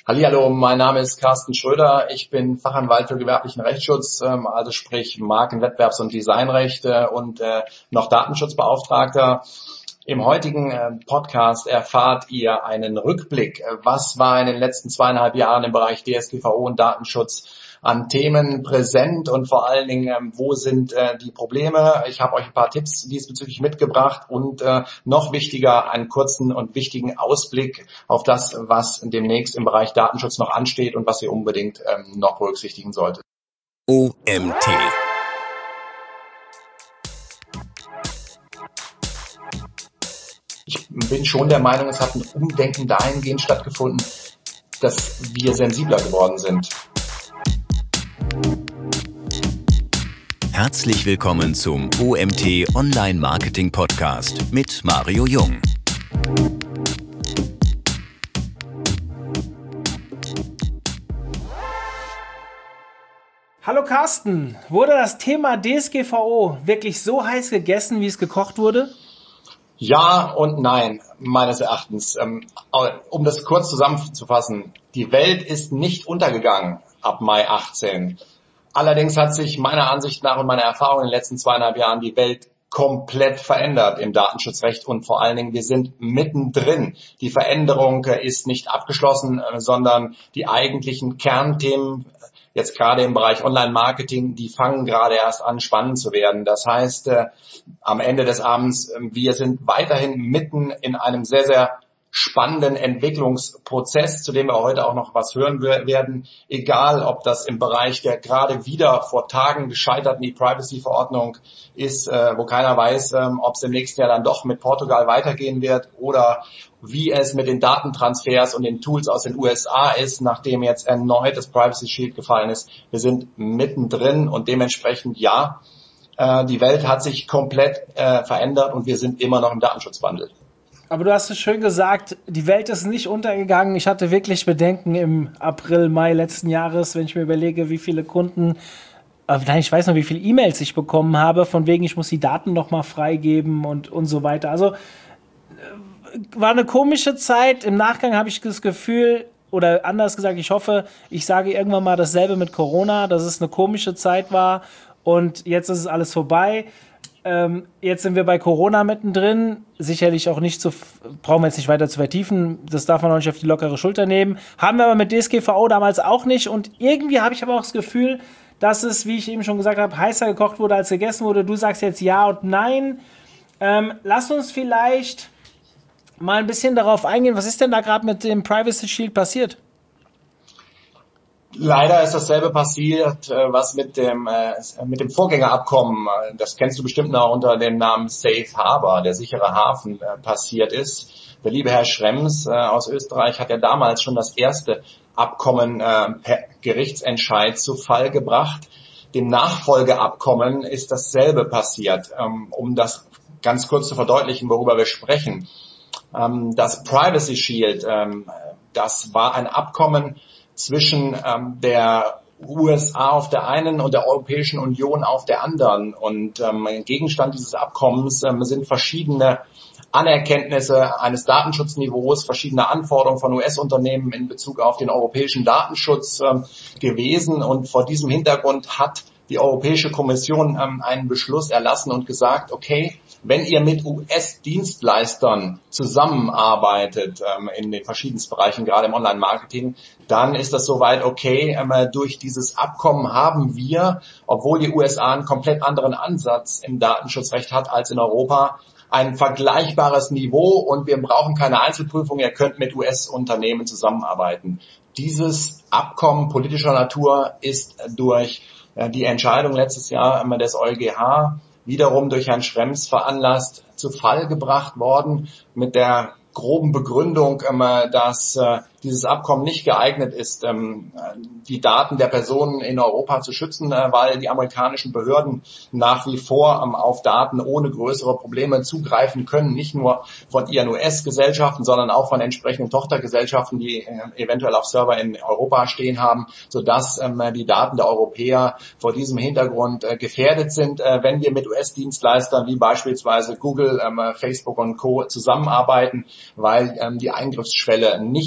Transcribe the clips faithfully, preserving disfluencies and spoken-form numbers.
Hallihallo, mein Name ist Carsten Schröder. Ich bin Fachanwalt für gewerblichen Rechtsschutz, also sprich Marken-, Wettbewerbs- und Designrecht und noch Datenschutzbeauftragter. Im heutigen Podcast erfahrt ihr einen Rückblick. Was war in den letzten zweieinhalb Jahren im Bereich D S G V O und Datenschutz an Themen präsent und vor allen Dingen, wo sind äh, die Probleme? Ich habe euch ein paar Tipps diesbezüglich mitgebracht und äh, noch wichtiger, einen kurzen und wichtigen Ausblick auf das, was demnächst im Bereich Datenschutz noch ansteht und was ihr unbedingt ähm, noch berücksichtigen solltet. O M T. Ich bin schon der Meinung, es hat ein Umdenken dahingehend stattgefunden, dass wir sensibler geworden sind. Herzlich willkommen zum O M T Online Marketing Podcast mit Mario Jung. Hallo Carsten, wurde das Thema D S G V O wirklich so heiß gegessen, wie es gekocht wurde? Ja und nein, meines Erachtens. Um das kurz zusammenzufassen, die Welt ist nicht untergegangen ab Mai achtzehn. Allerdings hat sich meiner Ansicht nach und meiner Erfahrung in den letzten zweieinhalb Jahren die Welt komplett verändert im Datenschutzrecht und vor allen Dingen, wir sind mittendrin. Die Veränderung ist nicht abgeschlossen, sondern die eigentlichen Kernthemen, jetzt gerade im Bereich Online-Marketing, die fangen gerade erst an, spannend zu werden. Das heißt, äh, am Ende des Abends, äh, wir sind weiterhin mitten in einem sehr, sehr spannenden Entwicklungsprozess, zu dem wir heute auch noch was hören werden. Egal, ob das im Bereich der gerade wieder vor Tagen gescheiterten E-Privacy-Verordnung ist, äh, wo keiner weiß, ähm, ob es im nächsten Jahr dann doch mit Portugal weitergehen wird oder wie es mit den Datentransfers und den Tools aus den U S A ist, nachdem jetzt erneut das Privacy Shield gefallen ist. Wir sind mittendrin und dementsprechend ja, äh, die Welt hat sich komplett äh, verändert und wir sind immer noch im Datenschutzwandel. Aber du hast es schön gesagt, die Welt ist nicht untergegangen. Ich hatte wirklich Bedenken im April, Mai letzten Jahres, wenn ich mir überlege, wie viele Kunden, äh, nein, ich weiß noch, wie viele E-Mails ich bekommen habe, von wegen, ich muss die Daten nochmal freigeben und, und so weiter. Also äh, war eine komische Zeit. Im Nachgang habe ich das Gefühl, oder anders gesagt, ich hoffe, ich sage irgendwann mal dasselbe mit Corona, dass es eine komische Zeit war und jetzt ist es alles vorbei. Ähm, jetzt sind wir bei Corona mittendrin, sicherlich auch nicht zu, brauchen wir jetzt nicht weiter zu vertiefen, das darf man auch nicht auf die lockere Schulter nehmen, haben wir aber mit D S G V O damals auch nicht und irgendwie habe ich aber auch das Gefühl, dass es, wie ich eben schon gesagt habe, heißer gekocht wurde, als gegessen wurde. Du sagst jetzt ja und nein. Ähm, lass uns vielleicht mal ein bisschen darauf eingehen, was ist denn da gerade mit dem Privacy Shield passiert? Leider ist dasselbe passiert, was mit dem mit dem Vorgängerabkommen, das kennst du bestimmt noch unter dem Namen Safe Harbor, der sichere Hafen, passiert ist. Der liebe Herr Schrems aus Österreich hat ja damals schon das erste Abkommen per Gerichtsentscheid zu Fall gebracht. Dem Nachfolgeabkommen ist dasselbe passiert. Um das ganz kurz zu verdeutlichen, worüber wir sprechen. Das Privacy Shield, das war ein Abkommen zwischen ähm, der U S A auf der einen und der Europäischen Union auf der anderen. Und ähm, Gegenstand dieses Abkommens ähm, sind verschiedene Anerkenntnisse eines Datenschutzniveaus, verschiedene Anforderungen von U S-Unternehmen in Bezug auf den europäischen Datenschutz ähm, gewesen. Und vor diesem Hintergrund hat die Europäische Kommission ähm, einen Beschluss erlassen und gesagt, okay, wenn ihr mit U S-Dienstleistern zusammenarbeitet ähm, in den verschiedensten Bereichen, gerade im Online-Marketing, dann ist das soweit okay. Ähm, durch dieses Abkommen haben wir, obwohl die U S A einen komplett anderen Ansatz im Datenschutzrecht hat als in Europa, ein vergleichbares Niveau und wir brauchen keine Einzelprüfung. Ihr könnt mit U S-Unternehmen zusammenarbeiten. Dieses Abkommen politischer Natur ist durch die Entscheidung letztes Jahr des EuGH wiederum durch Herrn Schrems veranlasst zu Fall gebracht worden mit der groben Begründung, dass dieses Abkommen nicht geeignet ist, die Daten der Personen in Europa zu schützen, weil die amerikanischen Behörden nach wie vor auf Daten ohne größere Probleme zugreifen können, nicht nur von ihren U S-Gesellschaften, sondern auch von entsprechenden Tochtergesellschaften, die eventuell auf Server in Europa stehen haben, sodass die Daten der Europäer vor diesem Hintergrund gefährdet sind, wenn wir mit U S-Dienstleistern wie beispielsweise Google, Facebook und Co. zusammenarbeiten, weil die Eingriffsschwelle nicht so ist,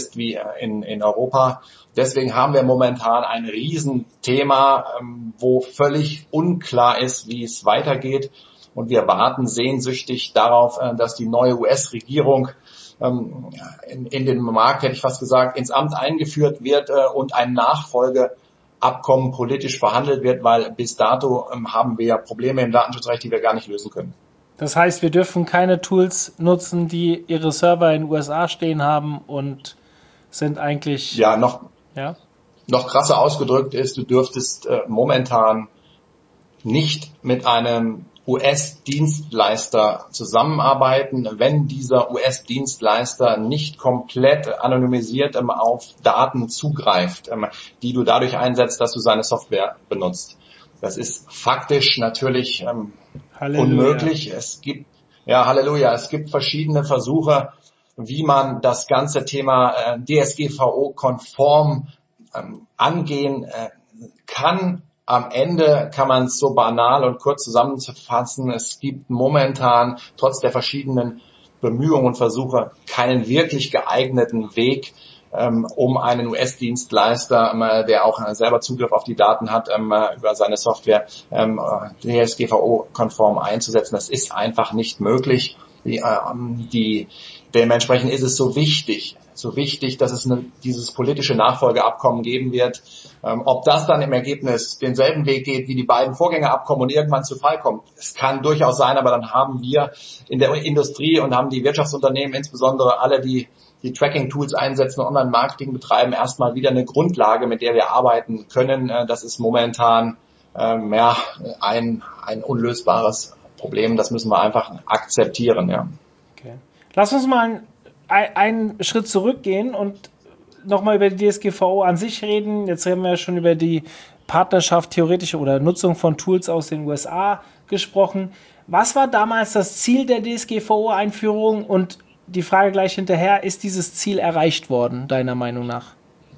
ist wie in, in Europa. Deswegen haben wir momentan ein Riesenthema, wo völlig unklar ist, wie es weitergeht. Und wir warten sehnsüchtig darauf, dass die neue U S-Regierung in, in den Markt, hätte ich fast gesagt, ins Amt eingeführt wird und ein Nachfolgeabkommen politisch verhandelt wird, weil bis dato haben wir ja Probleme im Datenschutzrecht, die wir gar nicht lösen können. Das heißt, wir dürfen keine Tools nutzen, die ihre Server in den U S A stehen haben und sind eigentlich... Ja, noch, ja? noch krasser ausgedrückt ist, du dürftest äh, momentan nicht mit einem U S-Dienstleister zusammenarbeiten, wenn dieser U S-Dienstleister nicht komplett anonymisiert ähm, auf Daten zugreift, ähm, die du dadurch einsetzt, dass du seine Software benutzt. Das ist faktisch natürlich ähm, unmöglich. Es gibt, ja, Halleluja, es gibt verschiedene Versuche, wie man das ganze Thema äh, D S G V O-konform ähm, angehen äh, kann. Am Ende kann man es so banal und kurz zusammenfassen. Es gibt momentan, trotz der verschiedenen Bemühungen und Versuche, keinen wirklich geeigneten Weg, ähm, um einen U S-Dienstleister, ähm, der auch äh, selber Zugriff auf die Daten hat, ähm, über seine Software ähm, D S G V O-konform einzusetzen. Das ist einfach nicht möglich. Die, ähm, die, dementsprechend ist es so wichtig, so wichtig, dass es eine, dieses politische Nachfolgeabkommen geben wird. Ähm, ob das dann im Ergebnis denselben Weg geht wie die beiden Vorgängerabkommen und irgendwann zu Fall kommt, es kann durchaus sein, aber dann haben wir in der Industrie und haben die Wirtschaftsunternehmen, insbesondere alle, die die Tracking-Tools einsetzen und Online-Marketing betreiben, erstmal wieder eine Grundlage, mit der wir arbeiten können. Äh, das ist momentan ähm, ja, ein, ein unlösbares Problem. Das müssen wir einfach akzeptieren. Ja. Okay. Lass uns mal einen, einen Schritt zurückgehen und nochmal über die D S G V O an sich reden. Jetzt haben wir ja schon über die Partnerschaft, theoretische oder Nutzung von Tools aus den U S A gesprochen. Was war damals das Ziel der D S G V O-Einführung? Und die Frage gleich hinterher, ist dieses Ziel erreicht worden, deiner Meinung nach?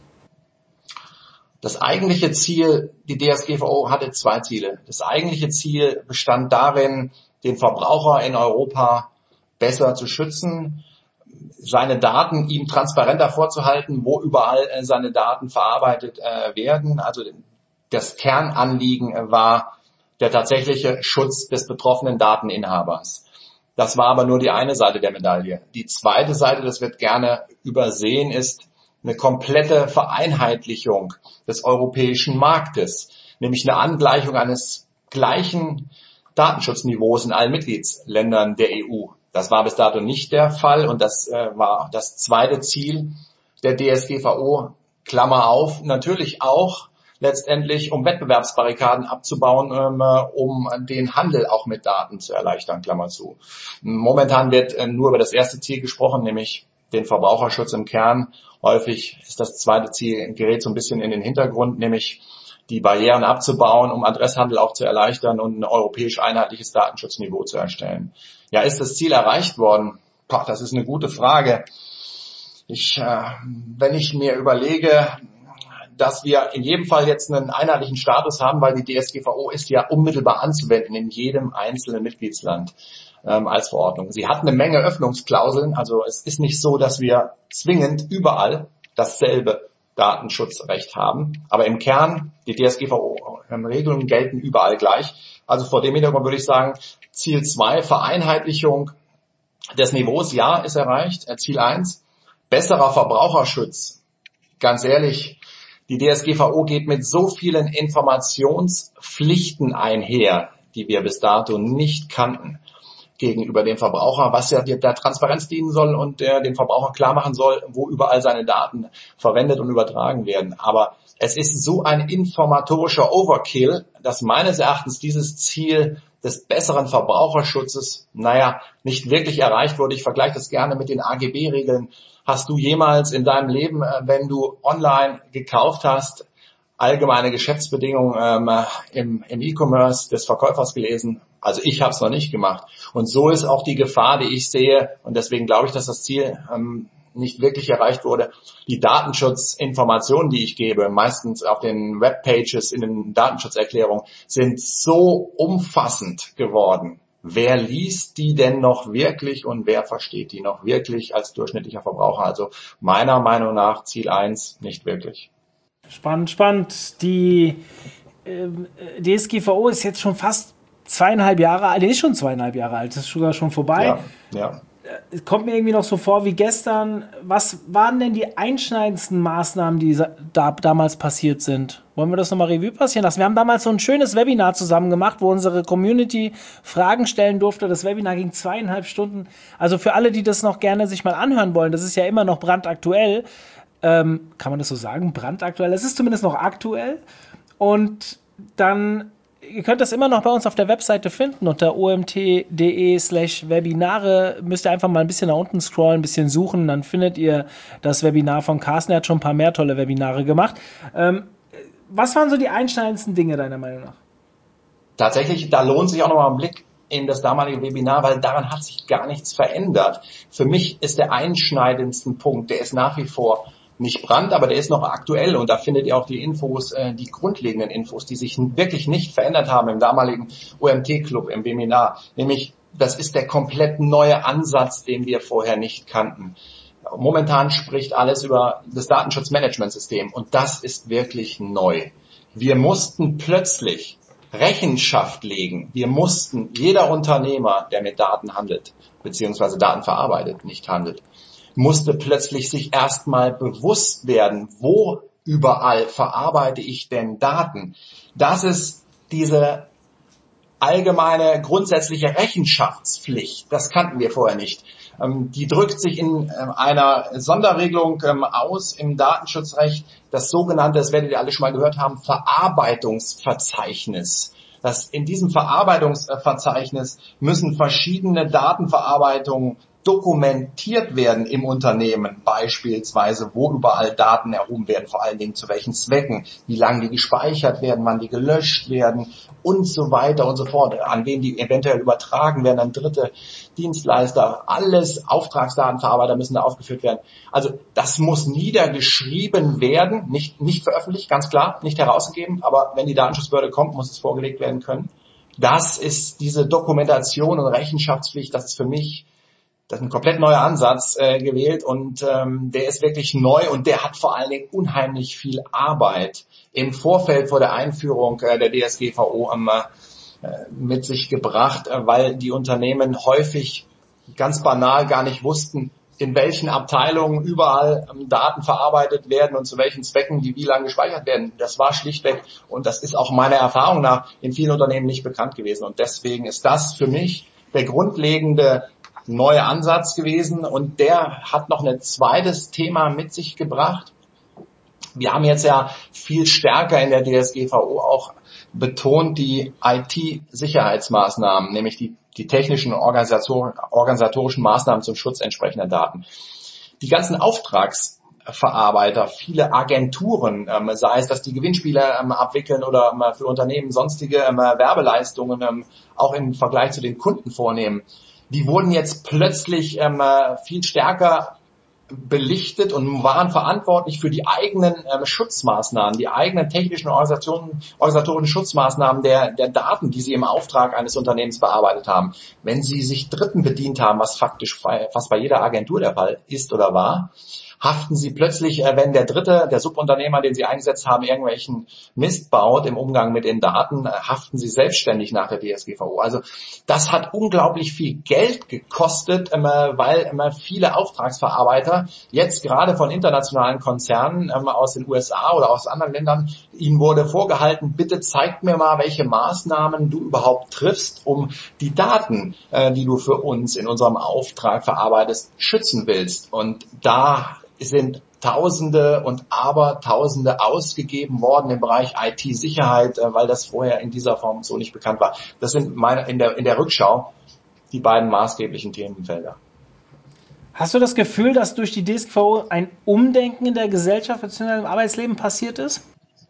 Das eigentliche Ziel, die D S G V O hatte zwei Ziele. Das eigentliche Ziel bestand darin, den Verbraucher in Europa besser zu schützen, seine Daten ihm transparenter vorzuhalten, wo überall äh, seine Daten verarbeitet äh, werden. Also das Kernanliegen äh, war der tatsächliche Schutz des betroffenen Dateninhabers. Das war aber nur die eine Seite der Medaille. Die zweite Seite, das wird gerne übersehen, ist eine komplette Vereinheitlichung des europäischen Marktes, nämlich eine Angleichung eines gleichen Datenschutzniveaus in allen Mitgliedsländern der E U. Das war bis dato nicht der Fall und das äh, war das zweite Ziel der D S G V O, Klammer auf, natürlich auch letztendlich, um Wettbewerbsbarrikaden abzubauen, ähm, um den Handel auch mit Daten zu erleichtern, Klammer zu. Momentan wird äh, nur über das erste Ziel gesprochen, nämlich den Verbraucherschutz im Kern. Häufig ist das zweite Ziel, gerät so ein bisschen in den Hintergrund, nämlich die Barrieren abzubauen, um Adresshandel auch zu erleichtern und ein europäisch einheitliches Datenschutzniveau zu erstellen. Ja, ist das Ziel erreicht worden? Boah, das ist eine gute Frage. Ich, äh, wenn ich mir überlege, dass wir in jedem Fall jetzt einen einheitlichen Status haben, weil die D S G V O ist ja unmittelbar anzuwenden in jedem einzelnen Mitgliedsland ähm, als Verordnung. Sie hat eine Menge Öffnungsklauseln, also es ist nicht so, dass wir zwingend überall dasselbe Datenschutzrecht haben. Aber im Kern, die D S G V O-Regelungen gelten überall gleich. Also vor dem Hintergrund würde ich sagen, Ziel zwei, Vereinheitlichung des Niveaus, ja, ist erreicht. Ziel eins, besserer Verbraucherschutz. Ganz ehrlich, die D S G V O geht mit so vielen Informationspflichten einher, die wir bis dato nicht kannten gegenüber dem Verbraucher, was ja der Transparenz dienen soll und der dem Verbraucher klar machen soll, wo überall seine Daten verwendet und übertragen werden. Aber es ist so ein informatorischer Overkill, dass meines Erachtens dieses Ziel des besseren Verbraucherschutzes, naja, nicht wirklich erreicht wurde. Ich vergleiche das gerne mit den A G B-Regeln. Hast du jemals in deinem Leben, wenn du online gekauft hast, allgemeine Geschäftsbedingungen ähm, im, im E-Commerce des Verkäufers gelesen? Also ich habe es noch nicht gemacht. Und so ist auch die Gefahr, die ich sehe, und deswegen glaube ich, dass das Ziel ähm, nicht wirklich erreicht wurde. Die Datenschutzinformationen, die ich gebe, meistens auf den Webpages, in den Datenschutzerklärungen, sind so umfassend geworden, wer liest die denn noch wirklich und wer versteht die noch wirklich als durchschnittlicher Verbraucher? Also meiner Meinung nach Ziel eins nicht wirklich. Spannend, spannend. Die äh, D S G V O ist jetzt schon fast zweieinhalb Jahre alt, die ist schon zweieinhalb Jahre alt, das ist sogar schon vorbei. Ja, ja. Es kommt mir irgendwie noch so vor wie gestern. Was waren denn die einschneidendsten Maßnahmen, die da, damals passiert sind? Wollen wir das nochmal Revue passieren lassen? Wir haben damals so ein schönes Webinar zusammen gemacht, wo unsere Community Fragen stellen durfte. Das Webinar ging zweieinhalb Stunden. Also für alle, die das noch gerne sich mal anhören wollen, das ist ja immer noch brandaktuell. Ähm, kann man das so sagen? Brandaktuell? Es ist zumindest noch aktuell. Und dann... Ihr könnt das immer noch bei uns auf der Webseite finden, unter omt.de slash Webinare. Müsst ihr einfach mal ein bisschen nach unten scrollen, ein bisschen suchen, dann findet ihr das Webinar von Carsten. Er hat schon ein paar mehr tolle Webinare gemacht. Ähm, was waren so die einschneidendsten Dinge deiner Meinung nach? Tatsächlich, da lohnt sich auch nochmal ein Blick in das damalige Webinar, weil daran hat sich gar nichts verändert. Für mich ist der einschneidendste Punkt, der ist nach wie vor nicht Brand, aber der ist noch aktuell und da findet ihr auch die Infos, äh, die grundlegenden Infos, die sich wirklich nicht verändert haben im damaligen O M T-Club, im Webinar. Nämlich, das ist der komplett neue Ansatz, den wir vorher nicht kannten. Momentan spricht alles über das Datenschutzmanagementsystem und das ist wirklich neu. Wir mussten plötzlich Rechenschaft legen. Wir mussten, jeder Unternehmer, der mit Daten handelt, beziehungsweise Daten verarbeitet, nicht handelt, musste plötzlich sich erstmal bewusst werden, wo überall verarbeite ich denn Daten. Das ist diese allgemeine grundsätzliche Rechenschaftspflicht. Das kannten wir vorher nicht. Die drückt sich in einer Sonderregelung aus im Datenschutzrecht, das sogenannte, das werdet ihr alle schon mal gehört haben, Verarbeitungsverzeichnis. Das, in diesem Verarbeitungsverzeichnis müssen verschiedene Datenverarbeitungen dokumentiert werden im Unternehmen, beispielsweise, wo überall Daten erhoben werden, vor allen Dingen zu welchen Zwecken, wie lange die gespeichert werden, wann die gelöscht werden und so weiter und so fort, an wen die eventuell übertragen werden, an dritte Dienstleister, alles Auftragsdatenverarbeiter müssen da aufgeführt werden. Also das muss niedergeschrieben werden, nicht, nicht veröffentlicht, ganz klar, nicht herausgegeben, aber wenn die Datenschutzbehörde kommt, muss es vorgelegt werden können. Das ist diese Dokumentation und Rechenschaftspflicht, das ist für mich Das ist ein komplett neuer Ansatz äh, gewählt und ähm, der ist wirklich neu und der hat vor allen Dingen unheimlich viel Arbeit im Vorfeld vor der Einführung äh, der D S G V O ähm, äh, mit sich gebracht, äh, weil die Unternehmen häufig ganz banal gar nicht wussten, in welchen Abteilungen überall ähm, Daten verarbeitet werden und zu welchen Zwecken die wie lange gespeichert werden. Das war schlichtweg und das ist auch meiner Erfahrung nach in vielen Unternehmen nicht bekannt gewesen und deswegen ist das für mich der grundlegende neuer Ansatz gewesen und der hat noch ein zweites Thema mit sich gebracht. Wir haben jetzt ja viel stärker in der D S G V O auch betont die I T-Sicherheitsmaßnahmen, nämlich die, die technischen und Organisator, organisatorischen Maßnahmen zum Schutz entsprechender Daten. Die ganzen Auftragsverarbeiter, viele Agenturen, ähm, sei es, dass die Gewinnspiele ähm, abwickeln oder ähm, für Unternehmen sonstige ähm, Werbeleistungen ähm, auch im Vergleich zu den Kunden vornehmen, die wurden jetzt plötzlich ähm, viel stärker belichtet und waren verantwortlich für die eigenen ähm, Schutzmaßnahmen, die eigenen technischen Organisationen, organisatorischen Schutzmaßnahmen der, der Daten, die sie im Auftrag eines Unternehmens bearbeitet haben. Wenn sie sich Dritten bedient haben, was faktisch fast bei jeder Agentur der Fall ist oder war, haften sie plötzlich, wenn der Dritte, der Subunternehmer, den sie eingesetzt haben, irgendwelchen Mist baut im Umgang mit den Daten, haften sie selbstständig nach der D S G V O. Also das hat unglaublich viel Geld gekostet, weil viele Auftragsverarbeiter jetzt gerade von internationalen Konzernen aus den U S A oder aus anderen Ländern, ihnen wurde vorgehalten, bitte zeigt mir mal, welche Maßnahmen du überhaupt triffst, um die Daten, die du für uns in unserem Auftrag verarbeitest, schützen willst. Und da sind Tausende und Abertausende ausgegeben worden im Bereich I T-Sicherheit, weil das vorher in dieser Form so nicht bekannt war. Das sind meine, in der, in der Rückschau die beiden maßgeblichen Themenfelder. Hast du das Gefühl, dass durch die D S G V O ein Umdenken in der Gesellschaft bzw. im Arbeitsleben passiert ist?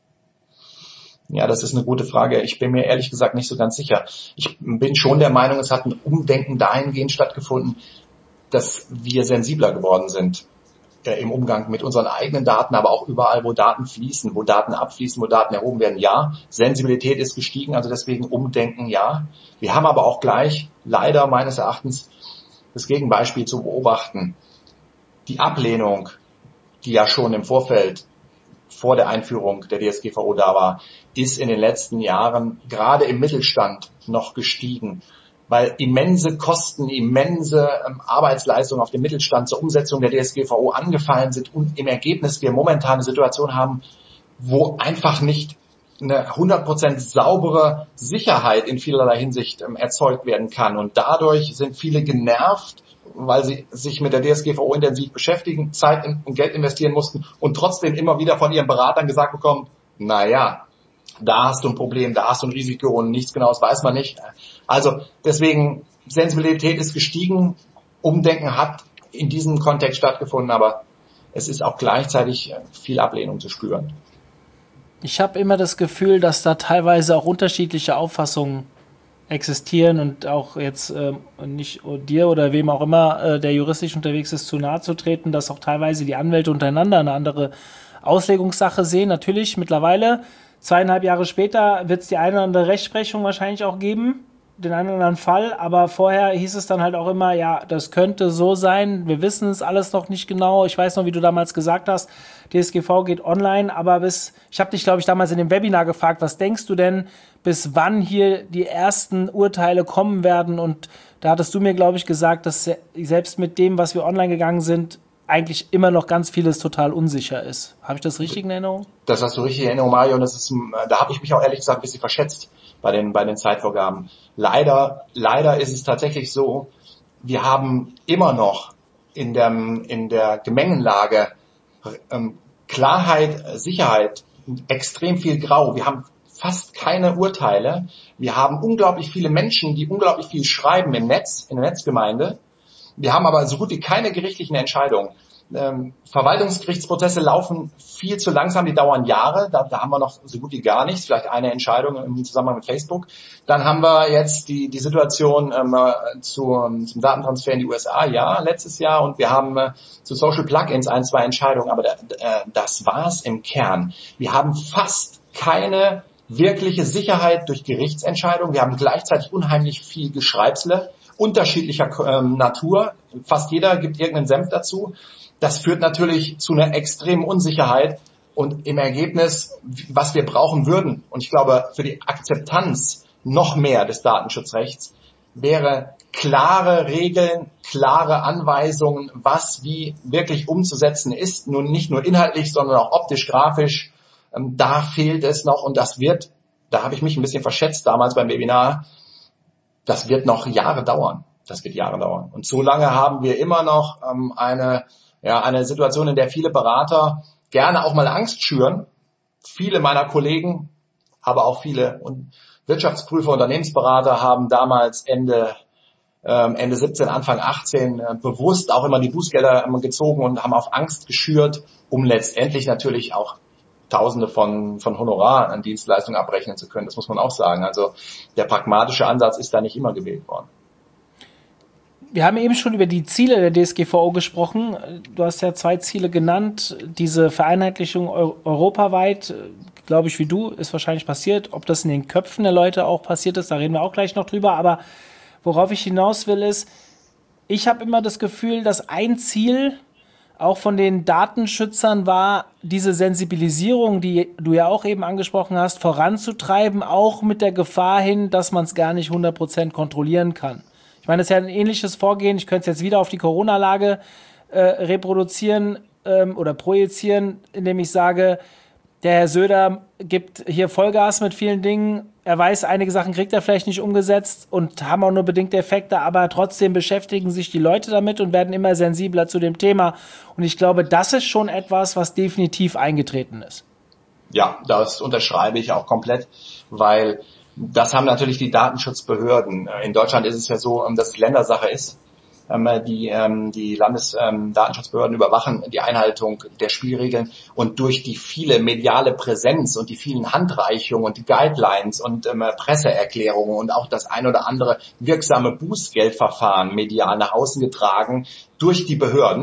Ja, das ist eine gute Frage. Ich bin mir ehrlich gesagt nicht so ganz sicher. Ich bin schon der Meinung, es hat ein Umdenken dahingehend stattgefunden, dass wir sensibler geworden sind. äh, im Umgang mit unseren eigenen Daten, aber auch überall, wo Daten fließen, wo Daten abfließen, wo Daten erhoben werden, ja. Sensibilität ist gestiegen, also deswegen Umdenken, ja. Wir haben aber auch gleich leider meines Erachtens das Gegenbeispiel zu beobachten. Die Ablehnung, die ja schon im Vorfeld vor der Einführung der D S G V O da war, ist in den letzten Jahren gerade im Mittelstand noch gestiegen, weil immense Kosten, immense ähm, Arbeitsleistungen auf dem Mittelstand zur Umsetzung der D S G V O angefallen sind und im Ergebnis wir momentan eine Situation haben, wo einfach nicht eine hundert Prozent saubere Sicherheit in vielerlei Hinsicht ähm, erzeugt werden kann. Und dadurch sind viele genervt, weil sie sich mit der D S G V O intensiv beschäftigen, Zeit und Geld investieren mussten und trotzdem immer wieder von ihren Beratern gesagt bekommen, na ja, da hast du ein Problem, da hast du ein Risiko und nichts Genaues weiß man nicht. Also deswegen, Sensibilität ist gestiegen, Umdenken hat in diesem Kontext stattgefunden, aber es ist auch gleichzeitig viel Ablehnung zu spüren. Ich habe immer das Gefühl, dass da teilweise auch unterschiedliche Auffassungen existieren und auch jetzt äh, nicht dir oder wem auch immer, äh, der juristisch unterwegs ist, zu nahe zu treten, dass auch teilweise die Anwälte untereinander eine andere Auslegungssache sehen. Natürlich mittlerweile, zweieinhalb Jahre später, wird es die eine oder andere Rechtsprechung wahrscheinlich auch geben, den einen oder anderen Fall, aber vorher hieß es dann halt auch immer, ja, das könnte so sein, wir wissen es alles noch nicht genau. Ich weiß noch, wie du damals gesagt hast, D S G V geht online, aber bis, ich habe dich, glaube ich, damals in dem Webinar gefragt, was denkst du denn, bis wann hier die ersten Urteile kommen werden? Und da hattest du mir, glaube ich, gesagt, dass selbst mit dem, was wir online gegangen sind, eigentlich immer noch ganz vieles total unsicher ist. Habe ich das richtig in Erinnerung? Das hast du richtig in Erinnerung, Mario, und das ist, da habe ich mich auch ehrlich gesagt ein bisschen verschätzt bei den, bei den Zeitvorgaben. Leider, leider ist es tatsächlich so, wir haben immer noch in der, in der Gemengenlage ähm, Klarheit, Sicherheit, extrem viel Grau. Wir haben fast keine Urteile. Wir haben unglaublich viele Menschen, die unglaublich viel schreiben im Netz, in der Netzgemeinde. Wir haben aber so gut wie keine gerichtlichen Entscheidungen. Ähm, Verwaltungsgerichtsprozesse laufen viel zu langsam, die dauern Jahre. Da, da haben wir noch so gut wie gar nichts, vielleicht eine Entscheidung im Zusammenhang mit Facebook. Dann haben wir jetzt die, die Situation ähm, zu, zum Datentransfer in die U S A, ja, letztes Jahr. Und wir haben äh, zu Social Plugins ein, zwei Entscheidungen. Aber da, äh, das war's im Kern. Wir haben fast keine wirkliche Sicherheit durch Gerichtsentscheidungen. Wir haben gleichzeitig unheimlich viel Geschreibsle unterschiedlicher ähm, Natur. Fast jeder gibt irgendeinen Senf dazu. Das führt natürlich zu einer extremen Unsicherheit und im Ergebnis, was wir brauchen würden, und ich glaube, für die Akzeptanz noch mehr des Datenschutzrechts, wäre klare Regeln, klare Anweisungen, was wie wirklich umzusetzen ist, nun nicht nur inhaltlich, sondern auch optisch, grafisch. Da fehlt es noch und das wird, da habe ich mich ein bisschen verschätzt damals beim Webinar, das wird noch Jahre dauern. Das wird Jahre dauern. Und so lange haben wir immer noch ähm, eine, ja, eine Situation, in der viele Berater gerne auch mal Angst schüren. Viele meiner Kollegen, aber auch viele und Wirtschaftsprüfer, Unternehmensberater haben damals Ende, ähm, Ende siebzehn, Anfang achtzehn äh, bewusst auch immer die Bußgelder ähm, gezogen und haben auf Angst geschürt, um letztendlich natürlich auch Tausende von, von Honorar an Dienstleistungen abrechnen zu können. Das muss man auch sagen. Also der pragmatische Ansatz ist da nicht immer gewählt worden. Wir haben eben schon über die Ziele der D S G V O gesprochen. Du hast ja zwei Ziele genannt. Diese Vereinheitlichung eu- europaweit, glaube ich, wie du, ist wahrscheinlich passiert. Ob das in den Köpfen der Leute auch passiert ist, da reden wir auch gleich noch drüber. Aber worauf ich hinaus will, ist, ich habe immer das Gefühl, dass ein Ziel auch von den Datenschützern war, diese Sensibilisierung, die du ja auch eben angesprochen hast, voranzutreiben, auch mit der Gefahr hin, dass man es gar nicht hundert Prozent kontrollieren kann. Ich meine, das ist ja ein ähnliches Vorgehen. Ich könnte es jetzt wieder auf die Corona-Lage äh, reproduzieren ähm, oder projizieren, indem ich sage, der Herr Söder gibt hier Vollgas mit vielen Dingen. Er weiß, einige Sachen kriegt er vielleicht nicht umgesetzt und haben auch nur bedingte Effekte, aber trotzdem beschäftigen sich die Leute damit und werden immer sensibler zu dem Thema. Und ich glaube, das ist schon etwas, was definitiv eingetreten ist. Ja, das unterschreibe ich auch komplett, weil das haben natürlich die Datenschutzbehörden. In Deutschland ist es ja so, dass es Ländersache ist. Die, die Landesdatenschutzbehörden überwachen die Einhaltung der Spielregeln und durch die viele mediale Präsenz und die vielen Handreichungen und die Guidelines und Presseerklärungen und auch das ein oder andere wirksame Bußgeldverfahren medial nach außen getragen durch die Behörden,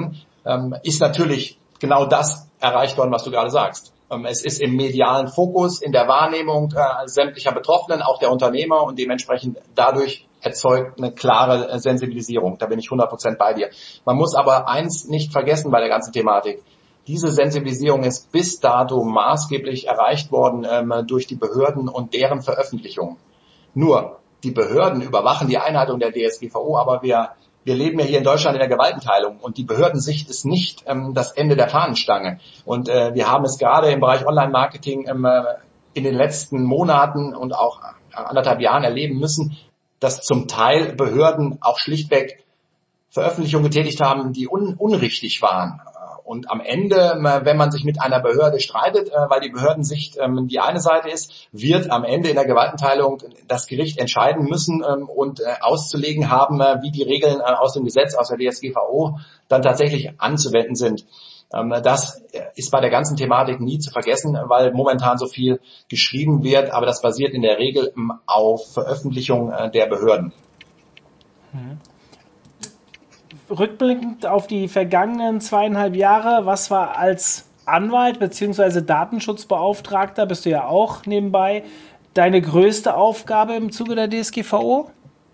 ähm, ist natürlich genau das erreicht worden, was du gerade sagst. Ähm, es ist im medialen Fokus, in der Wahrnehmung äh, sämtlicher Betroffenen, auch der Unternehmer und dementsprechend dadurch erzeugt eine klare äh, Sensibilisierung. Da bin ich hundert Prozent bei dir. Man muss aber eins nicht vergessen bei der ganzen Thematik. Diese Sensibilisierung ist bis dato maßgeblich erreicht worden ähm, durch die Behörden und deren Veröffentlichung. Nur, die Behörden überwachen die Einhaltung der D S G V O, aber wir Wir leben ja hier in Deutschland in der Gewaltenteilung und die Behördensicht ist nicht ähm, das Ende der Fahnenstange. Und äh, wir haben es gerade im Bereich Online-Marketing ähm, in den letzten Monaten und auch anderthalb Jahren erleben müssen, dass zum Teil Behörden auch schlichtweg Veröffentlichungen getätigt haben, die un- unrichtig waren. Und am Ende, wenn man sich mit einer Behörde streitet, weil die Behördensicht die eine Seite ist, wird am Ende in der Gewaltenteilung das Gericht entscheiden müssen und auszulegen haben, wie die Regeln aus dem Gesetz, aus der D S G V O dann tatsächlich anzuwenden sind. Das ist bei der ganzen Thematik nie zu vergessen, weil momentan so viel geschrieben wird, aber das basiert in der Regel auf Veröffentlichung der Behörden. Mhm. Rückblickend auf die vergangenen zweieinhalb Jahre, was war als Anwalt bzw. Datenschutzbeauftragter, bist du ja auch nebenbei, deine größte Aufgabe im Zuge der D S G V O?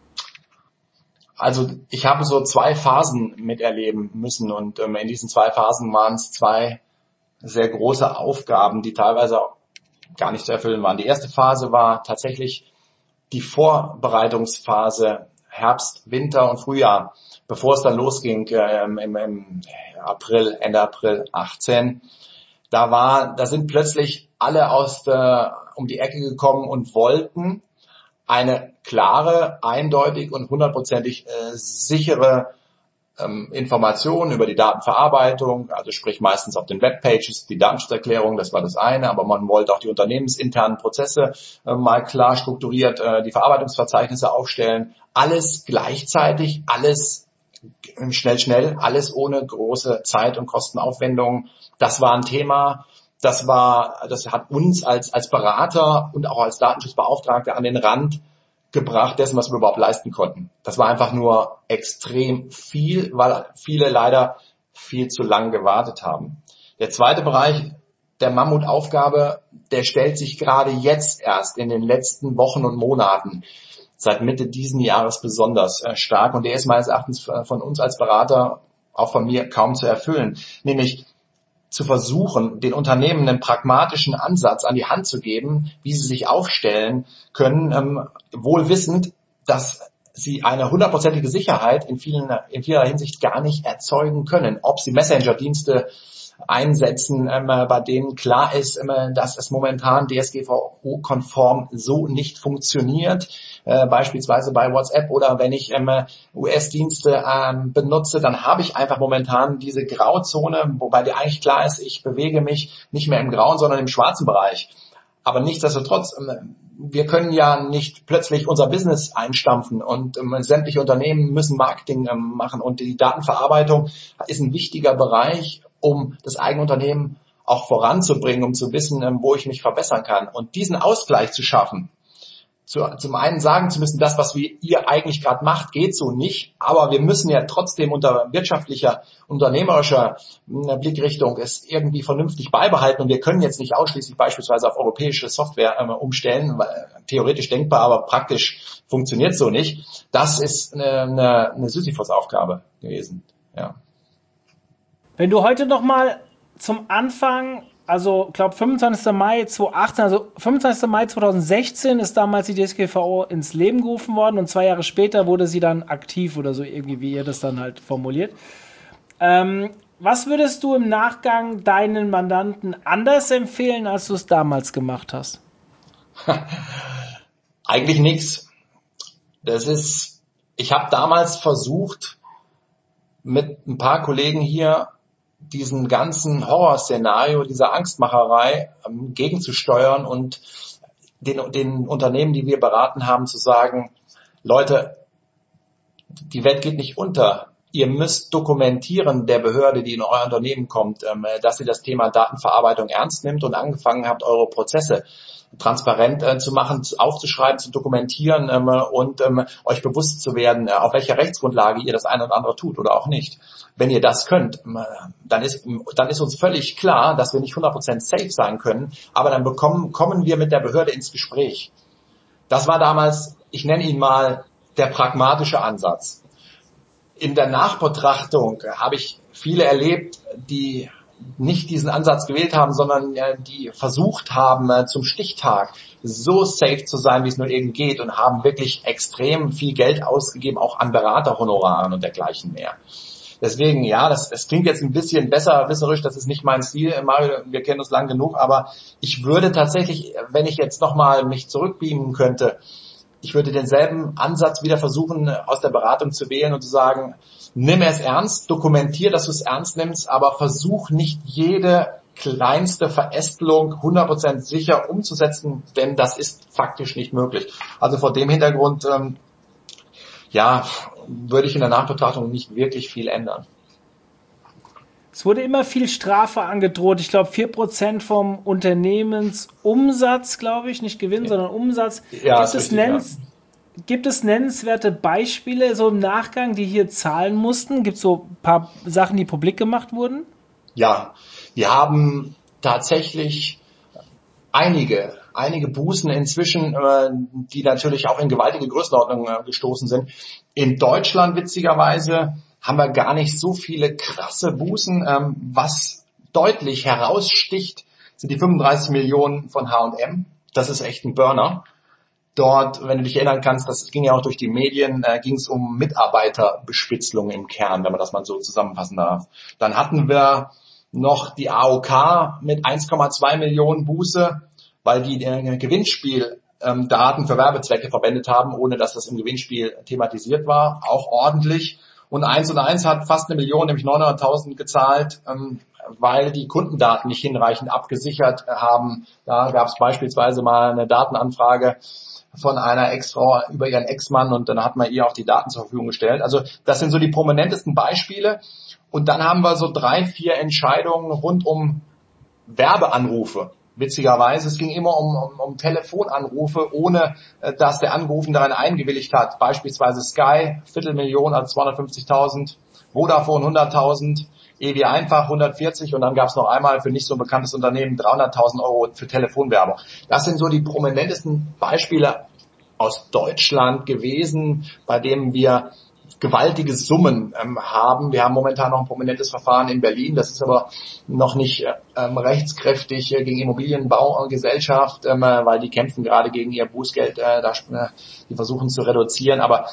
Also ich habe so zwei Phasen miterleben müssen und ähm, in diesen zwei Phasen waren es zwei sehr große Aufgaben, die teilweise gar nicht zu erfüllen waren. Die erste Phase war tatsächlich die Vorbereitungsphase Herbst, Winter und Frühjahr, bevor es dann losging äh, im, im April, Ende April achtzehn. Da war, da sind plötzlich alle aus der, um die Ecke gekommen und wollten eine klare, eindeutig und hundertprozentig äh, sichere ähm, Information über die Datenverarbeitung, also sprich meistens auf den Webpages, die Datenschutzerklärung, das war das eine, aber man wollte auch die unternehmensinternen Prozesse äh, mal klar strukturiert, äh, die Verarbeitungsverzeichnisse aufstellen, alles gleichzeitig, alles schnell, schnell, alles ohne große Zeit- und Kostenaufwendungen. Das war ein Thema, das war, das hat uns als, als Berater und auch als Datenschutzbeauftragter an den Rand gebracht dessen, was wir überhaupt leisten konnten. Das war einfach nur extrem viel, weil viele leider viel zu lang gewartet haben. Der zweite Bereich der Mammutaufgabe, der stellt sich gerade jetzt erst in den letzten Wochen und Monaten, seit Mitte diesen Jahres besonders äh, stark und der ist meines Erachtens von uns als Berater, auch von mir, kaum zu erfüllen. Nämlich zu versuchen, den Unternehmen einen pragmatischen Ansatz an die Hand zu geben, wie sie sich aufstellen können, ähm, wohl wissend, dass sie eine hundertprozentige Sicherheit in vielen, in vieler Hinsicht gar nicht erzeugen können. Ob sie Messenger-Dienste einsetzen, ähm, bei denen klar ist, ähm, dass es momentan D S G V O-konform so nicht funktioniert, äh, beispielsweise bei WhatsApp oder wenn ich ähm, U S-Dienste ähm, benutze, dann habe ich einfach momentan diese Grauzone, wobei dir eigentlich klar ist, ich bewege mich nicht mehr im grauen, sondern im schwarzen Bereich. Aber nichtsdestotrotz, ähm, wir können ja nicht plötzlich unser Business einstampfen und ähm, sämtliche Unternehmen müssen Marketing ähm, machen und die Datenverarbeitung ist ein wichtiger Bereich, um das eigene Unternehmen auch voranzubringen, um zu wissen, ähm, wo ich mich verbessern kann. Und diesen Ausgleich zu schaffen, zu, zum einen sagen zu müssen, das, was wir, ihr eigentlich gerade macht, geht so nicht, aber wir müssen ja trotzdem unter wirtschaftlicher, unternehmerischer äh, Blickrichtung es irgendwie vernünftig beibehalten und wir können jetzt nicht ausschließlich beispielsweise auf europäische Software äh, umstellen, weil, äh, theoretisch denkbar, aber praktisch funktioniert so nicht. Das ist eine, eine, eine Sisyphus-Aufgabe gewesen, ja. Wenn du heute noch mal zum Anfang, also ich glaube fünfundzwanzigster Mai zweitausendachtzehn, also fünfundzwanzigster Mai zweitausendsechzehn ist damals die D S G V O ins Leben gerufen worden und zwei Jahre später wurde sie dann aktiv oder so irgendwie, wie ihr das dann halt formuliert. Ähm, was würdest du im Nachgang deinen Mandanten anders empfehlen, als du es damals gemacht hast? Eigentlich nichts. Das ist, ich habe damals versucht, mit ein paar Kollegen hier diesen ganzen Horrorszenario, dieser Angstmacherei ähm, gegenzusteuern und den, den Unternehmen, die wir beraten haben, zu sagen, Leute, die Welt geht nicht unter. ihr müsst dokumentieren der Behörde, die in euer Unternehmen kommt, ähm, dass ihr das Thema Datenverarbeitung ernst nimmt und angefangen habt, eure Prozesse transparent äh, zu machen, aufzuschreiben, zu dokumentieren ähm, und ähm, euch bewusst zu werden, äh, auf welcher Rechtsgrundlage ihr das eine oder andere tut oder auch nicht. Wenn ihr das könnt, ähm, dann ist dann ist uns völlig klar, dass wir nicht hundert Prozent safe sein können, aber dann bekommen, kommen wir mit der Behörde ins Gespräch. Das war damals, ich nenne ihn mal, der pragmatische Ansatz. In der Nachbetrachtung habe ich viele erlebt, die nicht diesen Ansatz gewählt haben, sondern äh, die versucht haben, äh, zum Stichtag so safe zu sein, wie es nur eben geht und haben wirklich extrem viel Geld ausgegeben, auch an Beraterhonoraren und dergleichen mehr. Deswegen, ja, das, das klingt jetzt ein bisschen besserwisserisch, das ist nicht mein Stil, Mario, wir kennen uns lang genug, aber ich würde tatsächlich, wenn ich jetzt nochmal mich zurückbeamen könnte, ich würde denselben Ansatz wieder versuchen, aus der Beratung zu wählen und zu sagen, nimm es ernst, dokumentier, dass du es ernst nimmst, aber versuch nicht jede kleinste Verästelung hundert Prozent sicher umzusetzen, denn das ist faktisch nicht möglich. Also vor dem Hintergrund, ähm, ja, würde ich in der Nachbetrachtung nicht wirklich viel ändern. Es wurde immer viel Strafe angedroht. Ich glaube, vier Prozent vom Unternehmensumsatz, glaube ich, nicht Gewinn, ja. sondern Umsatz. Ja, gibt, es richtig, nennens, ja. gibt es nennenswerte Beispiele so im Nachgang, die hier zahlen mussten? Gibt es so ein paar Sachen, die publik gemacht wurden? Ja, wir haben tatsächlich einige, einige Bußen inzwischen, äh, die natürlich auch in gewaltige Größenordnungen äh, gestoßen sind. In Deutschland witzigerweise haben wir gar nicht so viele krasse Bußen. Ähm, was deutlich heraussticht, sind die fünfunddreißig Millionen von H und M. Das ist echt ein Burner. Dort, wenn du dich erinnern kannst, das ging ja auch durch die Medien, äh, ging es um Mitarbeiterbespitzelung im Kern, wenn man das mal so zusammenfassen darf. Dann hatten wir noch die A O K mit eins Komma zwei Millionen Buße, weil die äh, Gewinnspieldaten für Werbezwecke verwendet haben, ohne dass das im Gewinnspiel thematisiert war. Auch ordentlich. Und eins und eins hat fast eine Million, nämlich neunhunderttausend gezahlt, ähm, weil die Kundendaten nicht hinreichend abgesichert haben. Da gab es beispielsweise mal eine Datenanfrage von einer Ex-Frau über ihren Ex-Mann und dann hat man ihr auch die Daten zur Verfügung gestellt. Also das sind so die prominentesten Beispiele. Und dann haben wir so drei, vier Entscheidungen rund um Werbeanrufe. Witzigerweise, es ging immer um, um, um Telefonanrufe, ohne äh, dass der Angerufene daran eingewilligt hat. Beispielsweise Sky, Viertelmillion, also zweihundertfünfzigtausend, Vodafone hunderttausend, E W einfach hundertvierzig und dann gab es noch einmal für nicht so ein bekanntes Unternehmen dreihunderttausend Euro für Telefonwerbung. Das sind so die prominentesten Beispiele aus Deutschland gewesen, bei denen wir gewaltige Summen ähm, haben. Wir haben momentan noch ein prominentes Verfahren in Berlin, das ist aber noch nicht ähm, rechtskräftig äh, gegen Immobilienbaugesellschaft, ähm, äh, weil die kämpfen gerade gegen ihr Bußgeld, äh, da, äh, die versuchen zu reduzieren, aber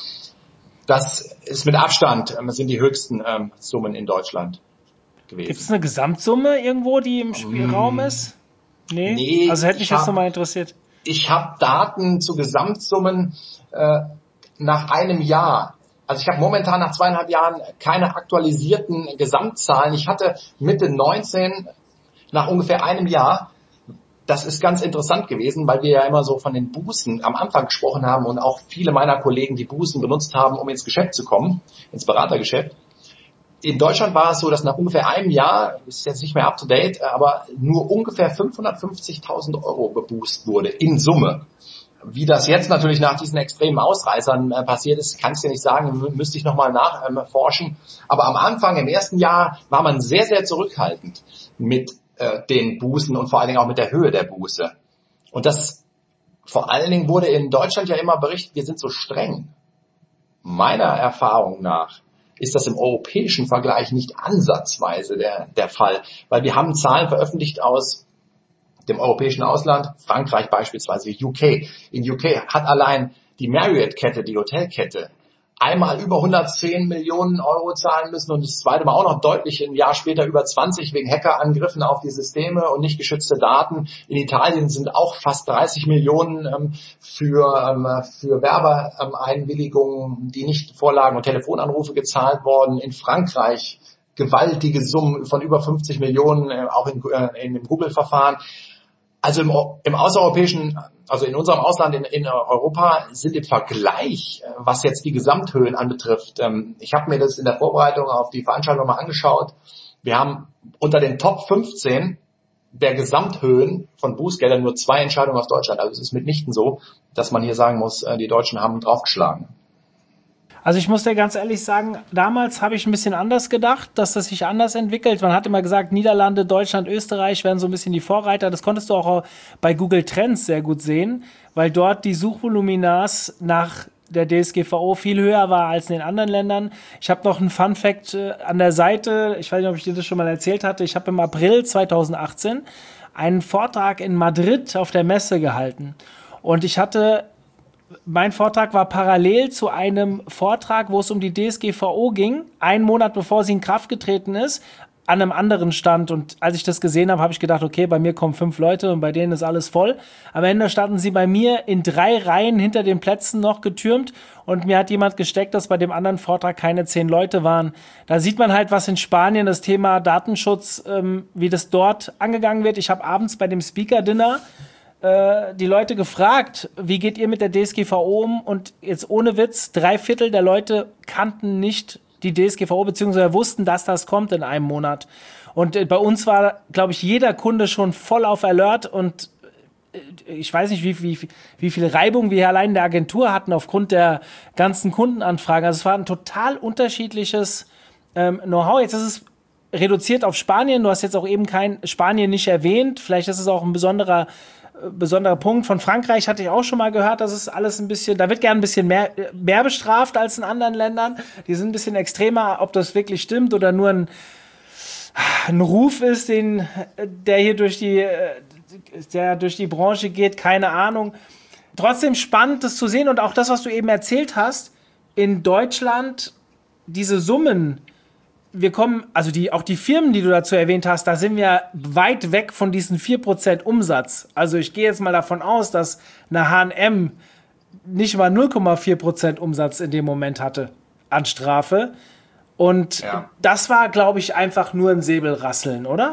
das ist mit Abstand, ähm, sind die höchsten ähm, Summen in Deutschland gewesen. Gibt es eine Gesamtsumme irgendwo, die im Spielraum um, ist? Nee? nee? Also hätte mich das nochmal interessiert. Ich habe Daten zu Gesamtsummen äh, nach einem Jahr. Also ich habe momentan nach zweieinhalb Jahren keine aktualisierten Gesamtzahlen. Ich hatte Mitte neunzehn, nach ungefähr einem Jahr, das ist ganz interessant gewesen, weil wir ja immer so von den Bußen am Anfang gesprochen haben und auch viele meiner Kollegen die Bußen benutzt haben, um ins Geschäft zu kommen, ins Beratergeschäft. In Deutschland war es so, dass nach ungefähr einem Jahr, ist jetzt nicht mehr up to date, aber nur ungefähr fünfhundertfünfzigtausend Euro bebußt wurde in Summe. Wie das jetzt natürlich nach diesen extremen Ausreißern äh, passiert ist, kann ich dir nicht sagen, müsste ich nochmal nachforschen. Ähm, Aber am Anfang, im ersten Jahr, war man sehr, sehr zurückhaltend mit äh, den Bußen und vor allen Dingen auch mit der Höhe der Buße. Und das vor allen Dingen wurde in Deutschland ja immer berichtet, wir sind so streng. Meiner Erfahrung nach ist das im europäischen Vergleich nicht ansatzweise der, der Fall, weil wir haben Zahlen veröffentlicht aus dem europäischen Ausland, Frankreich beispielsweise, U K. In U K hat allein die Marriott-Kette, die Hotelkette, einmal über hundertzehn Millionen Euro zahlen müssen und das zweite Mal auch noch deutlich ein Jahr später über zwanzig wegen Hackerangriffen auf die Systeme und nicht geschützte Daten. In Italien sind auch fast dreißig Millionen ähm, für, ähm, für Werbeeinwilligungen, die nicht vorlagen und Telefonanrufe gezahlt worden. In Frankreich gewaltige Summen von über fünfzig Millionen, äh, auch in, äh, in dem Google-Verfahren. Also im, im außereuropäischen, also in unserem Ausland in, in Europa sind im Vergleich, was jetzt die Gesamthöhen anbetrifft, ähm, ich habe mir das in der Vorbereitung auf die Veranstaltung mal angeschaut. Wir haben unter den Top fünfzehn der Gesamthöhen von Bußgeldern nur zwei Entscheidungen aus Deutschland. Also es ist mitnichten so, dass man hier sagen muss, die Deutschen haben draufgeschlagen. Also ich muss dir ganz ehrlich sagen, damals habe ich ein bisschen anders gedacht, dass das sich anders entwickelt. Man hat immer gesagt, Niederlande, Deutschland, Österreich wären so ein bisschen die Vorreiter. Das konntest du auch bei Google Trends sehr gut sehen, weil dort die Suchvoluminas nach der D S G V O viel höher war als in den anderen Ländern. Ich habe noch einen Fun-Fact an der Seite, ich weiß nicht, ob ich dir das schon mal erzählt hatte. Ich habe im April zweitausendachtzehn einen Vortrag in Madrid auf der Messe gehalten. Und ich hatte... Mein Vortrag war parallel zu einem Vortrag, wo es um die D S G V O ging, einen Monat bevor sie in Kraft getreten ist, an einem anderen Stand. Und als ich das gesehen habe, habe ich gedacht, okay, bei mir kommen fünf Leute und bei denen ist alles voll. Am Ende standen sie bei mir in drei Reihen hinter den Plätzen noch getürmt und mir hat jemand gesteckt, dass bei dem anderen Vortrag keine zehn Leute waren. Da sieht man halt, was in Spanien das Thema Datenschutz, ähm, wie das dort angegangen wird. Ich habe abends bei dem Speaker-Dinner die Leute gefragt, wie geht ihr mit der D S G V O um? Und jetzt ohne Witz, drei Viertel der Leute kannten nicht die D S G V O, beziehungsweise wussten, dass das kommt in einem Monat. Und bei uns war, glaube ich, jeder Kunde schon voll auf Alert und ich weiß nicht, wie, wie, wie viel Reibung wir hier allein in der Agentur hatten aufgrund der ganzen Kundenanfragen. Also es war ein total unterschiedliches ähm, Know-how. Jetzt ist es reduziert auf Spanien. Du hast jetzt auch eben kein Spanien nicht erwähnt. Vielleicht ist es auch ein besonderer besonderer Punkt. Von Frankreich hatte ich auch schon mal gehört, dass es alles ein bisschen, da wird gern ein bisschen mehr, mehr bestraft als in anderen Ländern. Die sind ein bisschen extremer, ob das wirklich stimmt oder nur ein, ein Ruf ist, den, der hier durch die, der durch die Branche geht, keine Ahnung. Trotzdem spannend, das zu sehen und auch das, was du eben erzählt hast, in Deutschland diese Summen, wir kommen, also die, auch die Firmen, die du dazu erwähnt hast, da sind wir weit weg von diesen vier Prozent Umsatz. Also ich gehe jetzt mal davon aus, dass eine H und M nicht mal null Komma vier Prozent Umsatz in dem Moment hatte an Strafe. Und ja. Das war, glaube ich, einfach nur ein Säbelrasseln, oder?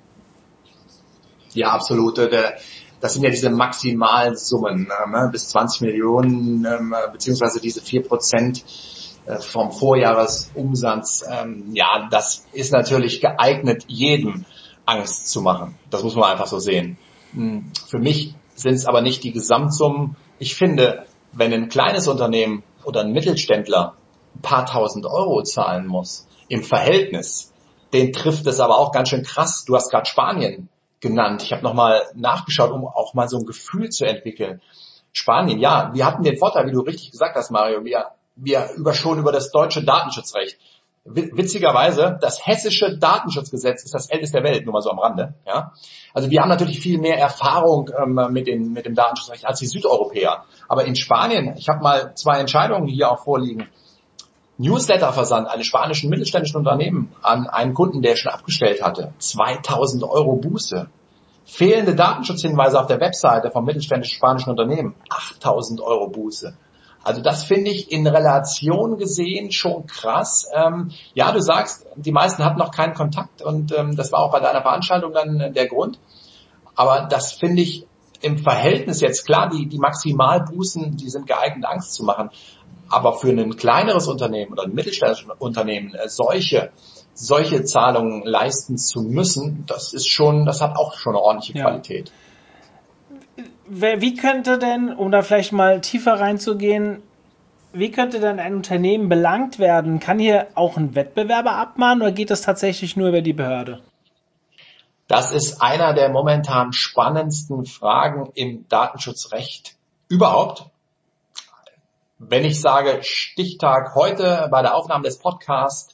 Ja, absolut. Das sind ja diese Maximalsummen, bis zwanzig Millionen, beziehungsweise diese vier Prozent vom Vorjahresumsatz, ähm, ja, das ist natürlich geeignet, jedem Angst zu machen. Das muss man einfach so sehen. Für mich sind es aber nicht die Gesamtsummen. Ich finde, wenn ein kleines Unternehmen oder ein Mittelständler ein paar tausend Euro zahlen muss, im Verhältnis, den trifft es aber auch ganz schön krass. Du hast gerade Spanien genannt. Ich habe nochmal nachgeschaut, um auch mal so ein Gefühl zu entwickeln. Spanien, ja, wir hatten den Vorteil, wie du richtig gesagt hast, Mario, wir wir über schon über das deutsche Datenschutzrecht. Witzigerweise, das hessische Datenschutzgesetz ist das älteste der Welt, nur mal so am Rande. Ja, also wir haben natürlich viel mehr Erfahrung ähm, mit, den, mit dem Datenschutzrecht als die Südeuropäer. Aber in Spanien, ich habe mal zwei Entscheidungen hier auch vorliegen. Newsletterversand eines spanischen mittelständischen Unternehmen an einen Kunden, der schon abgestellt hatte. zweitausend Euro Buße. Fehlende Datenschutzhinweise auf der Webseite vom mittelständischen spanischen Unternehmen. achttausend Euro Buße. Also das finde ich in Relation gesehen schon krass. Ähm, ja, du sagst, die meisten hatten noch keinen Kontakt und ähm, das war auch bei deiner Veranstaltung dann äh, der Grund. Aber das finde ich im Verhältnis jetzt klar, die, die Maximalbußen, die sind geeignet, Angst zu machen. Aber für ein kleineres Unternehmen oder ein mittelständisches Unternehmen äh, solche solche Zahlungen leisten zu müssen, das ist schon, das hat auch schon eine ordentliche ja. Qualität. Wie könnte denn, um da vielleicht mal tiefer reinzugehen, wie könnte denn ein Unternehmen belangt werden? Kann hier auch ein Wettbewerber abmahnen oder geht das tatsächlich nur über die Behörde? Das ist einer der momentan spannendsten Fragen im Datenschutzrecht überhaupt. Wenn ich sage Stichtag heute bei der Aufnahme des Podcasts,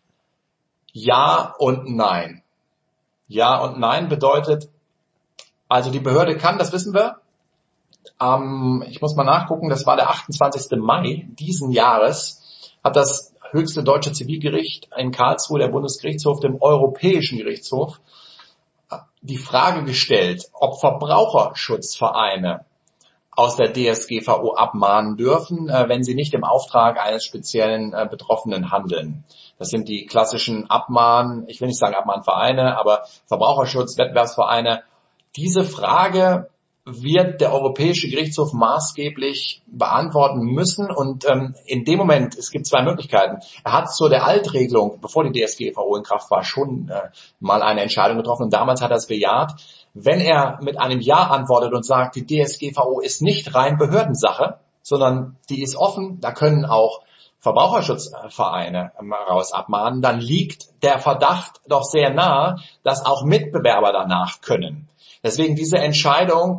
ja und nein. Ja und nein bedeutet, also die Behörde kann, das wissen wir, ähm, ich muss mal nachgucken, das war der achtundzwanzigsten Mai diesen Jahres, hat das höchste deutsche Zivilgericht in Karlsruhe, der Bundesgerichtshof, dem Europäischen Gerichtshof, die Frage gestellt, ob Verbraucherschutzvereine aus der D S G V O abmahnen dürfen, äh, wenn sie nicht im Auftrag eines speziellen äh, Betroffenen handeln. Das sind die klassischen Abmahn, ich will nicht sagen Abmahnvereine, aber Verbraucherschutz, Wettbewerbsvereine, Diese Frage wird der Europäische Gerichtshof maßgeblich beantworten müssen. Und ähm, in dem Moment, es gibt zwei Möglichkeiten. Er hat zu der Altregelung, bevor die D S G V O in Kraft war, schon äh, mal eine Entscheidung getroffen. Und damals hat er es bejaht. Wenn er mit einem Ja antwortet und sagt, die D S G V O ist nicht rein Behördensache, sondern die ist offen, da können auch Verbraucherschutzvereine raus abmahnen, dann liegt der Verdacht doch sehr nahe, dass auch Mitbewerber danach können. Deswegen diese Entscheidung,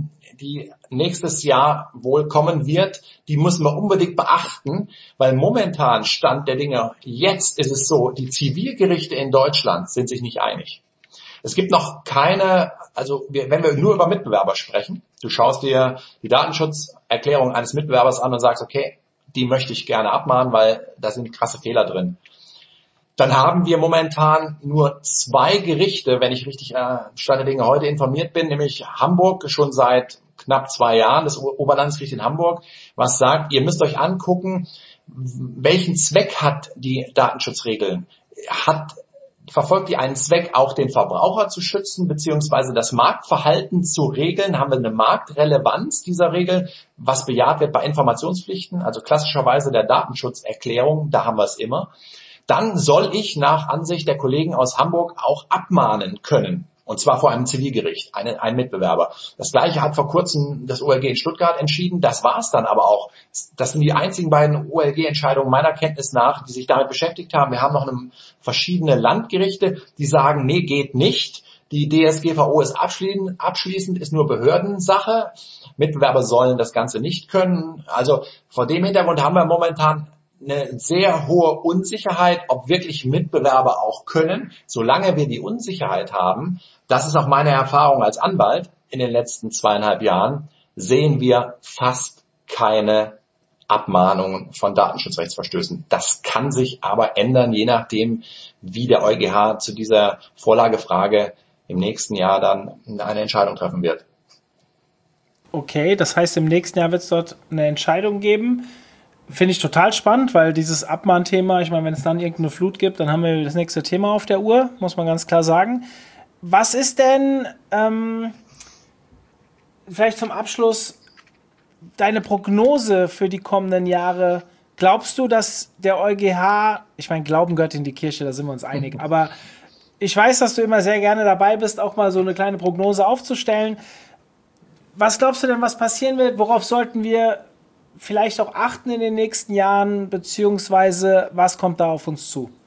die nächstes Jahr wohl kommen wird, die müssen wir unbedingt beachten, weil momentan Stand der Dinge, jetzt ist es so, die Zivilgerichte in Deutschland sind sich nicht einig. Es gibt noch keine, also wenn wir nur über Mitbewerber sprechen, du schaust dir die Datenschutzerklärung eines Mitbewerbers an und sagst, okay, die möchte ich gerne abmahnen, weil da sind krasse Fehler drin. Dann haben wir momentan nur zwei Gerichte, wenn ich richtig äh, Stand der Dinge heute informiert bin, nämlich Hamburg schon seit knapp zwei Jahren, das Oberlandesgericht in Hamburg, was sagt, ihr müsst euch angucken, welchen Zweck hat die Datenschutzregel? Hat, verfolgt die einen Zweck, auch den Verbraucher zu schützen, beziehungsweise das Marktverhalten zu regeln? Haben wir eine Marktrelevanz dieser Regel, was bejaht wird bei Informationspflichten, also klassischerweise der Datenschutzerklärung, da haben wir es immer. Dann soll ich nach Ansicht der Kollegen aus Hamburg auch abmahnen können. Und zwar vor einem Zivilgericht, einen, einen Mitbewerber. Das Gleiche hat vor kurzem das O L G in Stuttgart entschieden. Das war es dann aber auch. Das sind die einzigen beiden O L G-Entscheidungen meiner Kenntnis nach, die sich damit beschäftigt haben. Wir haben noch eine, verschiedene Landgerichte, die sagen, nee, geht nicht. Die D S G V O ist abschließend, abschließend, ist nur Behördensache. Mitbewerber sollen das Ganze nicht können. Also vor dem Hintergrund haben wir momentan eine sehr hohe Unsicherheit, ob wirklich Mitbewerber auch können. Solange wir die Unsicherheit haben, das ist auch meine Erfahrung als Anwalt in den letzten zweieinhalb Jahren, sehen wir fast keine Abmahnungen von Datenschutzrechtsverstößen. Das kann sich aber ändern, je nachdem, wie der EuGH zu dieser Vorlagefrage im nächsten Jahr dann eine Entscheidung treffen wird. Okay, das heißt, im nächsten Jahr wird es dort eine Entscheidung geben. Finde ich total spannend, weil dieses Abmahnthema, ich meine, wenn es dann irgendeine Flut gibt, dann haben wir das nächste Thema auf der Uhr, muss man ganz klar sagen. Was ist denn, ähm, vielleicht zum Abschluss, deine Prognose für die kommenden Jahre? Glaubst du, dass der EuGH, ich meine, Glauben gehört in die Kirche, da sind wir uns einig, aber ich weiß, dass du immer sehr gerne dabei bist, auch mal so eine kleine Prognose aufzustellen. Was glaubst du denn, was passieren wird? Worauf sollten wir vielleicht auch achten in den nächsten Jahren, beziehungsweise was kommt da auf uns zu?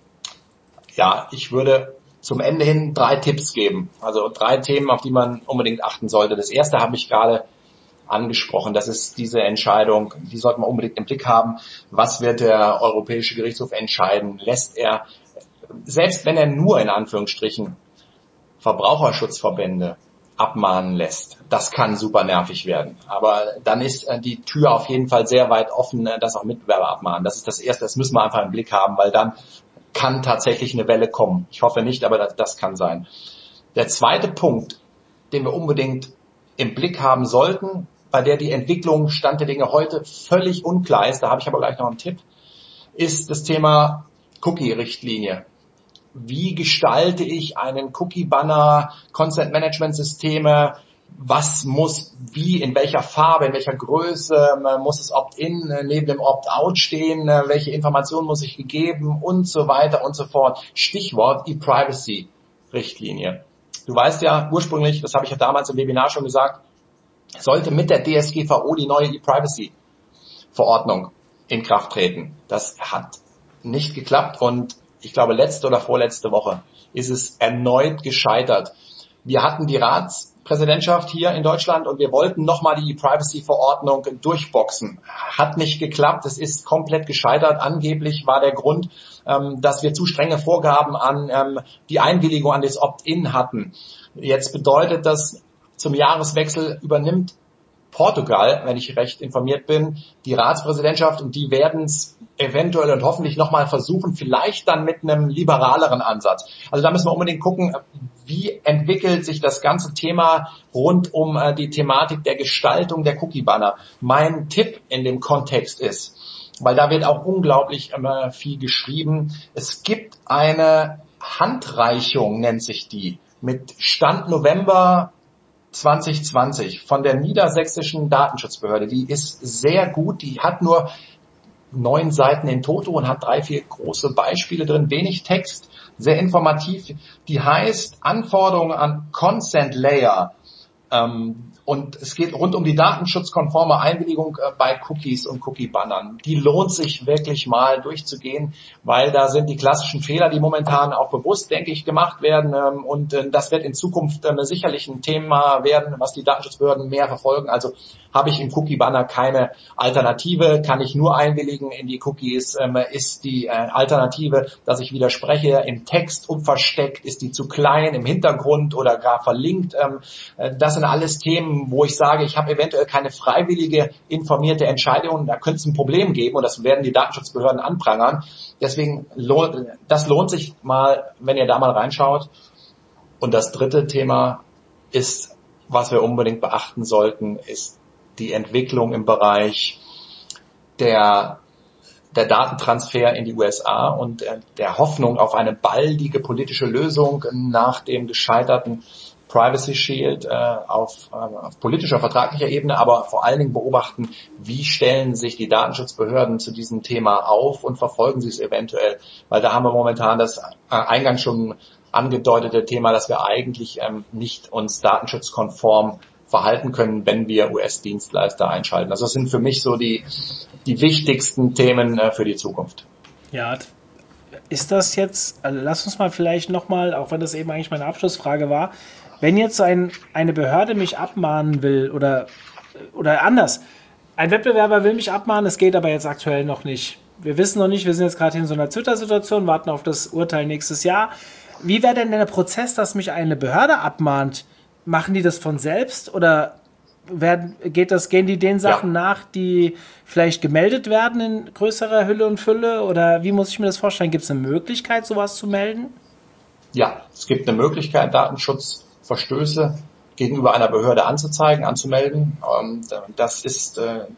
Ja, ich würde zum Ende hin drei Tipps geben. Also drei Themen, auf die man unbedingt achten sollte. Das erste habe ich gerade angesprochen. Das ist diese Entscheidung, die sollte man unbedingt im Blick haben. Was wird der Europäische Gerichtshof entscheiden? Lässt er, selbst wenn er nur in Anführungsstrichen Verbraucherschutzverbände abmahnen lässt, das kann super nervig werden. Aber dann ist die Tür auf jeden Fall sehr weit offen, dass auch Mitbewerber abmahnen. Das ist das Erste, das müssen wir einfach im Blick haben, weil dann kann tatsächlich eine Welle kommen. Ich hoffe nicht, aber das, das kann sein. Der zweite Punkt, den wir unbedingt im Blick haben sollten, bei der die Entwicklung Stand der Dinge heute völlig unklar ist, da habe ich aber gleich noch einen Tipp, ist das Thema Cookie-Richtlinie. Wie gestalte ich einen Cookie-Banner, Content-Management-Systeme, was muss wie, in welcher Farbe, in welcher Größe, muss es Opt-in neben dem Opt-out stehen, welche Informationen muss ich gegeben und so weiter und so fort. Stichwort E-Privacy-Richtlinie. Du weißt ja ursprünglich, das habe ich ja damals im Webinar schon gesagt, sollte mit der D S G V O die neue E-Privacy-Verordnung in Kraft treten. Das hat nicht geklappt und ich glaube, letzte oder vorletzte Woche ist es erneut gescheitert. Wir hatten die Ratspräsidentschaft hier in Deutschland und wir wollten nochmal die E-Privacy-Verordnung durchboxen. Hat nicht geklappt, es ist komplett gescheitert. Angeblich war der Grund, dass wir zu strenge Vorgaben an die Einwilligung an das Opt-in hatten. Jetzt bedeutet das, zum Jahreswechsel übernimmt Portugal, wenn ich recht informiert bin, die Ratspräsidentschaft und die werden es eventuell und hoffentlich nochmal versuchen, vielleicht dann mit einem liberaleren Ansatz. Also da müssen wir unbedingt gucken, wie entwickelt sich das ganze Thema rund um äh, die Thematik der Gestaltung der Cookie-Banner. Mein Tipp in dem Kontext ist, weil da wird auch unglaublich äh, viel geschrieben, es gibt eine Handreichung, nennt sich die, mit Stand November zwanzig zwanzig von der niedersächsischen Datenschutzbehörde, die ist sehr gut, die hat nur neun Seiten in Toto und hat drei, vier große Beispiele drin, wenig Text, sehr informativ. Die heißt Anforderungen an Consent Layer. Ähm, und es geht rund um die datenschutzkonforme Einwilligung äh, bei Cookies und Cookie-Bannern. Die lohnt sich wirklich mal durchzugehen, weil da sind die klassischen Fehler, die momentan auch bewusst, denke ich, gemacht werden. Ähm, und äh, das wird in Zukunft äh, sicherlich ein Thema werden, was die Datenschutzbehörden mehr verfolgen. Also habe ich im Cookie-Banner keine Alternative, kann ich nur einwilligen in die Cookies, ähm, ist die äh, Alternative, dass ich widerspreche, im Text unversteckt, ist die zu klein, im Hintergrund oder gar verlinkt. Ähm, äh, das sind alles Themen, wo ich sage, ich habe eventuell keine freiwillige, informierte Entscheidung, da könnte es ein Problem geben und das werden die Datenschutzbehörden anprangern. Deswegen, lohnt, das lohnt sich mal, wenn ihr da mal reinschaut. Und das dritte Thema ist, was wir unbedingt beachten sollten, ist die Entwicklung im Bereich der, der Datentransfer in die U S A und der Hoffnung auf eine baldige politische Lösung nach dem gescheiterten Privacy Shield äh, auf, äh, auf politischer, vertraglicher Ebene, aber vor allen Dingen beobachten, wie stellen sich die Datenschutzbehörden zu diesem Thema auf und verfolgen sie es eventuell. Weil da haben wir momentan das äh, eingangs schon angedeutete Thema, dass wir eigentlich ähm, nicht uns datenschutzkonform verhalten können, wenn wir U S-Dienstleister einschalten. Also das sind für mich so die, die wichtigsten Themen äh, für die Zukunft. Ja, ist das jetzt, also lass uns mal vielleicht nochmal, auch wenn das eben eigentlich meine Abschlussfrage war, wenn jetzt ein, eine Behörde mich abmahnen will oder, oder anders, ein Wettbewerber will mich abmahnen, es geht aber jetzt aktuell noch nicht. Wir wissen noch nicht, wir sind jetzt gerade in so einer Twitter-Situation, warten auf das Urteil nächstes Jahr. Wie wäre denn der Prozess, dass mich eine Behörde abmahnt? Machen die das von selbst oder werden, geht das, gehen die den Sachen ja. nach, die vielleicht gemeldet werden in größerer Hülle und Fülle? Oder wie muss ich mir das vorstellen? Gibt es eine Möglichkeit, sowas zu melden? Ja, es gibt eine Möglichkeit, Datenschutzverstöße gegenüber einer Behörde anzuzeigen, anzumelden. Das ist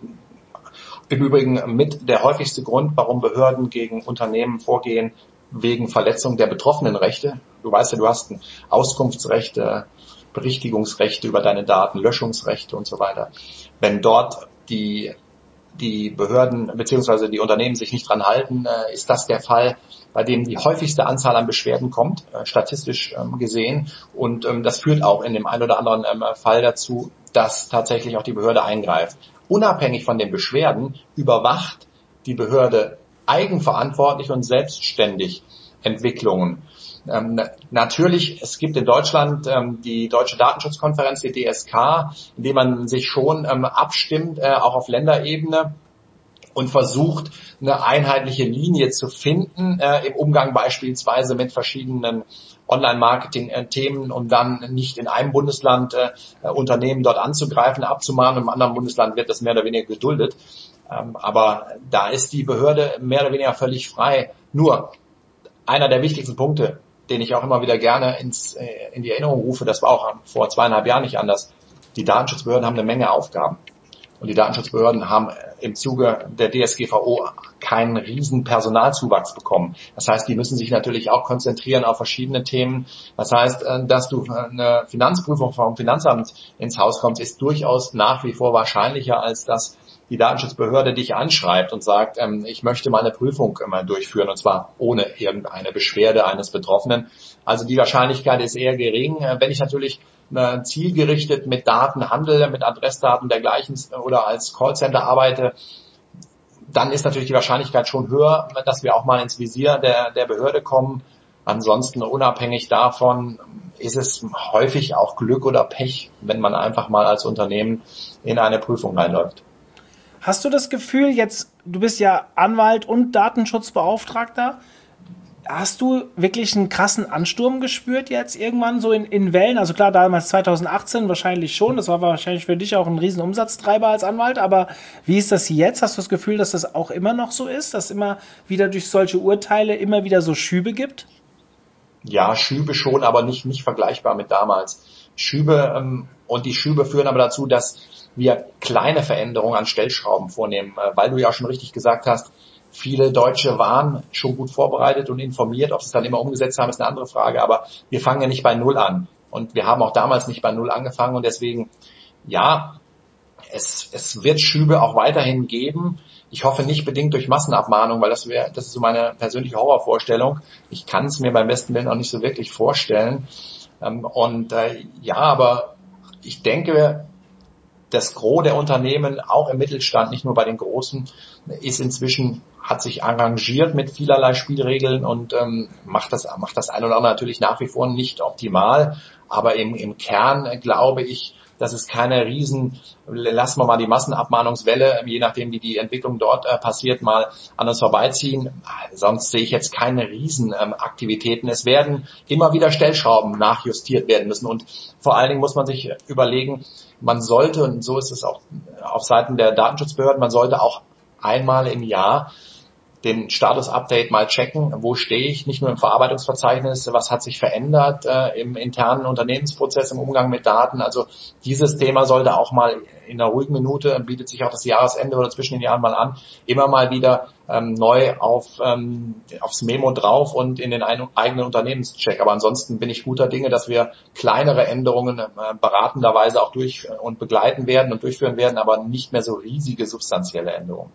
im Übrigen mit der häufigste Grund, warum Behörden gegen Unternehmen vorgehen, wegen Verletzung der betroffenen Rechte. Du weißt ja, du hast ein Auskunftsrecht, Berichtigungsrechte über deine Daten, Löschungsrechte und so weiter. Wenn dort die, die Behörden bzw. die Unternehmen sich nicht dran halten, ist das der Fall, bei dem die häufigste Anzahl an Beschwerden kommt, statistisch gesehen. Und das führt auch in dem einen oder anderen Fall dazu, dass tatsächlich auch die Behörde eingreift. Unabhängig von den Beschwerden überwacht die Behörde eigenverantwortlich und selbstständig Entwicklungen. Ähm, natürlich, es gibt in Deutschland ähm, die Deutsche Datenschutzkonferenz, die D S K, in dem man sich schon ähm, abstimmt, äh, auch auf Länderebene und versucht, eine einheitliche Linie zu finden, äh, im Umgang beispielsweise mit verschiedenen Online-Marketing-Themen, um dann nicht in einem Bundesland äh, Unternehmen dort anzugreifen, abzumahnen, im anderen Bundesland wird das mehr oder weniger geduldet. Ähm, aber da ist die Behörde mehr oder weniger völlig frei. Nur einer der wichtigsten Punkte, den ich auch immer wieder gerne ins, äh, in die Erinnerung rufe, das war auch vor zweieinhalb Jahren nicht anders. Die Datenschutzbehörden haben eine Menge Aufgaben. Und die Datenschutzbehörden haben im Zuge der D S G V O keinen riesen Personalzuwachs bekommen. Das heißt, die müssen sich natürlich auch konzentrieren auf verschiedene Themen. Das heißt, dass du eine Finanzprüfung vom Finanzamt ins Haus kommst, ist durchaus nach wie vor wahrscheinlicher, als dass die Datenschutzbehörde dich anschreibt und sagt, ich möchte mal eine Prüfung mal durchführen, und zwar ohne irgendeine Beschwerde eines Betroffenen. Also die Wahrscheinlichkeit ist eher gering. Wenn ich natürlich zielgerichtet mit Daten handle, mit Adressdaten dergleichen oder als Callcenter arbeite, dann ist natürlich die Wahrscheinlichkeit schon höher, dass wir auch mal ins Visier der, der Behörde kommen. Ansonsten unabhängig davon ist es häufig auch Glück oder Pech, wenn man einfach mal als Unternehmen in eine Prüfung reinläuft. Hast du das Gefühl, jetzt, du bist ja Anwalt und Datenschutzbeauftragter, hast du wirklich einen krassen Ansturm gespürt jetzt irgendwann so in, in Wellen? Also klar, damals zwanzig achtzehn wahrscheinlich schon. Das war wahrscheinlich für dich auch ein riesen Umsatztreiber als Anwalt. Aber wie ist das jetzt? Hast du das Gefühl, dass das auch immer noch so ist? Dass immer wieder durch solche Urteile immer wieder so Schübe gibt? Ja, Schübe schon, aber nicht, nicht vergleichbar mit damals. Schübe, ähm, und die Schübe führen aber dazu, dass wir kleine Veränderungen an Stellschrauben vornehmen. Äh, weil du ja schon richtig gesagt hast, viele Deutsche waren schon gut vorbereitet und informiert. Ob sie es dann immer umgesetzt haben, ist eine andere Frage. Aber wir fangen ja nicht bei Null an. Und wir haben auch damals nicht bei Null angefangen und deswegen, ja, es, es wird Schübe auch weiterhin geben. Ich hoffe nicht bedingt durch Massenabmahnung, weil das wäre, das ist so meine persönliche Horrorvorstellung. Ich kann es mir beim besten Willen auch nicht so wirklich vorstellen. Und äh, ja, aber ich denke, das Gros der Unternehmen, auch im Mittelstand, nicht nur bei den Großen, ist inzwischen, hat sich arrangiert mit vielerlei Spielregeln und ähm, macht das, macht das ein oder andere natürlich nach wie vor nicht optimal. Aber im, im Kern glaube ich, dass es keine riesen, lassen wir mal die Massenabmahnungswelle, je nachdem wie die Entwicklung dort äh, passiert, mal an uns vorbeiziehen. Sonst sehe ich jetzt keine riesen ähm, Aktivitäten. Es werden immer wieder Stellschrauben nachjustiert werden müssen und vor allen Dingen muss man sich überlegen, man sollte, und so ist es auch auf Seiten der Datenschutzbehörden, man sollte auch einmal im Jahr den Status-Update mal checken, wo stehe ich, nicht nur im Verarbeitungsverzeichnis, was hat sich verändert äh, im internen Unternehmensprozess, im Umgang mit Daten. Also dieses Thema sollte auch mal in einer ruhigen Minute, bietet sich auch das Jahresende oder zwischen den Jahren mal an, immer mal wieder ähm, neu auf ähm, aufs Memo drauf und in den ein, eigenen Unternehmenscheck. Aber ansonsten bin ich guter Dinge, dass wir kleinere Änderungen äh, beratenderweise auch durch und begleiten werden und durchführen werden, aber nicht mehr so riesige substanzielle Änderungen.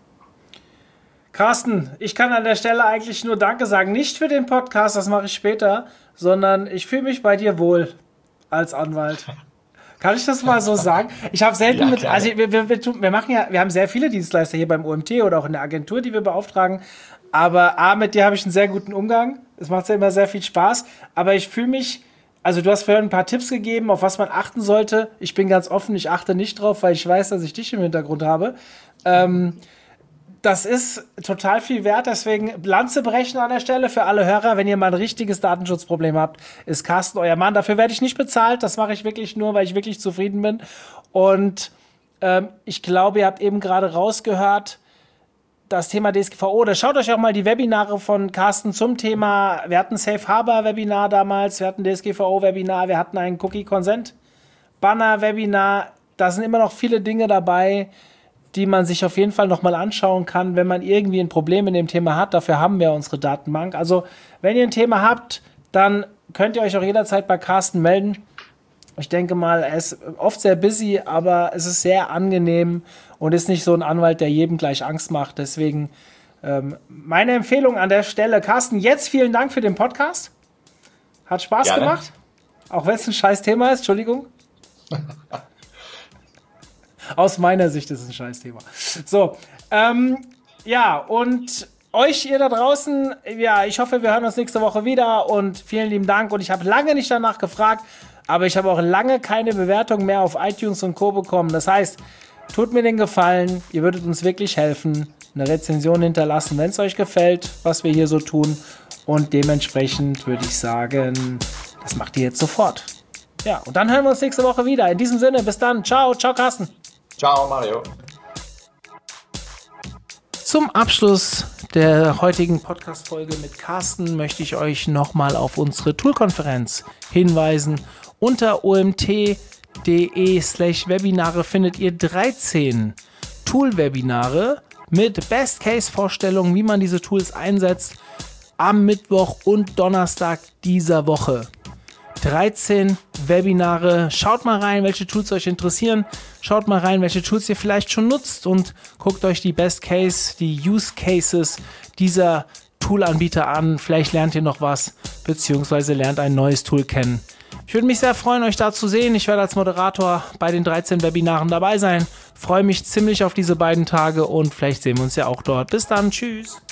Carsten, ich kann an der Stelle eigentlich nur Danke sagen. Nicht für den Podcast, das mache ich später, sondern ich fühle mich bei dir wohl als Anwalt. Kann ich das mal so sagen? Ich habe selten ja, mit, also wir, wir, wir, wir machen ja, wir haben sehr viele Dienstleister hier beim O M T oder auch in der Agentur, die wir beauftragen. Aber A, mit dir habe ich einen sehr guten Umgang. Es macht ja immer sehr viel Spaß. Aber ich fühle mich, also du hast vorhin ein paar Tipps gegeben, auf was man achten sollte. Ich bin ganz offen, ich achte nicht drauf, weil ich weiß, dass ich dich im Hintergrund habe. Ähm, Das ist total viel wert, deswegen Lanze brechen an der Stelle für alle Hörer. Wenn ihr mal ein richtiges Datenschutzproblem habt, ist Carsten euer Mann. Dafür werde ich nicht bezahlt, das mache ich wirklich nur, weil ich wirklich zufrieden bin. Und ähm, ich glaube, ihr habt eben gerade rausgehört, das Thema D S G V O, oder schaut euch auch mal die Webinare von Carsten zum Thema, wir hatten Safe Harbor Webinar damals, wir hatten D S G V O Webinar, wir hatten ein Cookie Consent Banner Webinar, da sind immer noch viele Dinge dabei, die man sich auf jeden Fall nochmal anschauen kann, wenn man irgendwie ein Problem in dem Thema hat. Dafür haben wir unsere Datenbank. Also, wenn ihr ein Thema habt, dann könnt ihr euch auch jederzeit bei Carsten melden. Ich denke mal, er ist oft sehr busy, aber es ist sehr angenehm und ist nicht so ein Anwalt, der jedem gleich Angst macht. Deswegen ähm, meine Empfehlung an der Stelle. Carsten, jetzt vielen Dank für den Podcast. Hat Spaß Gerne. gemacht. Auch wenn es ein scheiß Thema ist. Entschuldigung. Aus meiner Sicht ist es ein scheiß Thema. So, ähm, ja, und euch, ihr da draußen, ja, ich hoffe, wir hören uns nächste Woche wieder und vielen lieben Dank. Und ich habe lange nicht danach gefragt, aber ich habe auch lange keine Bewertung mehr auf iTunes und Co. bekommen. Das heißt, tut mir den Gefallen, ihr würdet uns wirklich helfen, eine Rezension hinterlassen, wenn es euch gefällt, was wir hier so tun. Und dementsprechend würde ich sagen, das macht ihr jetzt sofort. Ja, und dann hören wir uns nächste Woche wieder. In diesem Sinne, bis dann. Ciao, ciao Carsten. Ciao, Mario. Zum Abschluss der heutigen Podcast-Folge mit Carsten möchte ich euch nochmal auf unsere Tool-Konferenz hinweisen. Unter omt.de slash Webinare findet ihr dreizehn Tool-Webinare mit Best-Case-Vorstellungen, wie man diese Tools einsetzt, am Mittwoch und Donnerstag dieser Woche. dreizehn Webinare. Schaut mal rein, welche Tools euch interessieren. Schaut mal rein, welche Tools ihr vielleicht schon nutzt und guckt euch die Best Case, die Use Cases dieser Toolanbieter an. Vielleicht lernt ihr noch was, beziehungsweise lernt ein neues Tool kennen. Ich würde mich sehr freuen, euch da zu sehen. Ich werde als Moderator bei den dreizehn Webinaren dabei sein. Freue mich ziemlich auf diese beiden Tage und vielleicht sehen wir uns ja auch dort. Bis dann, tschüss.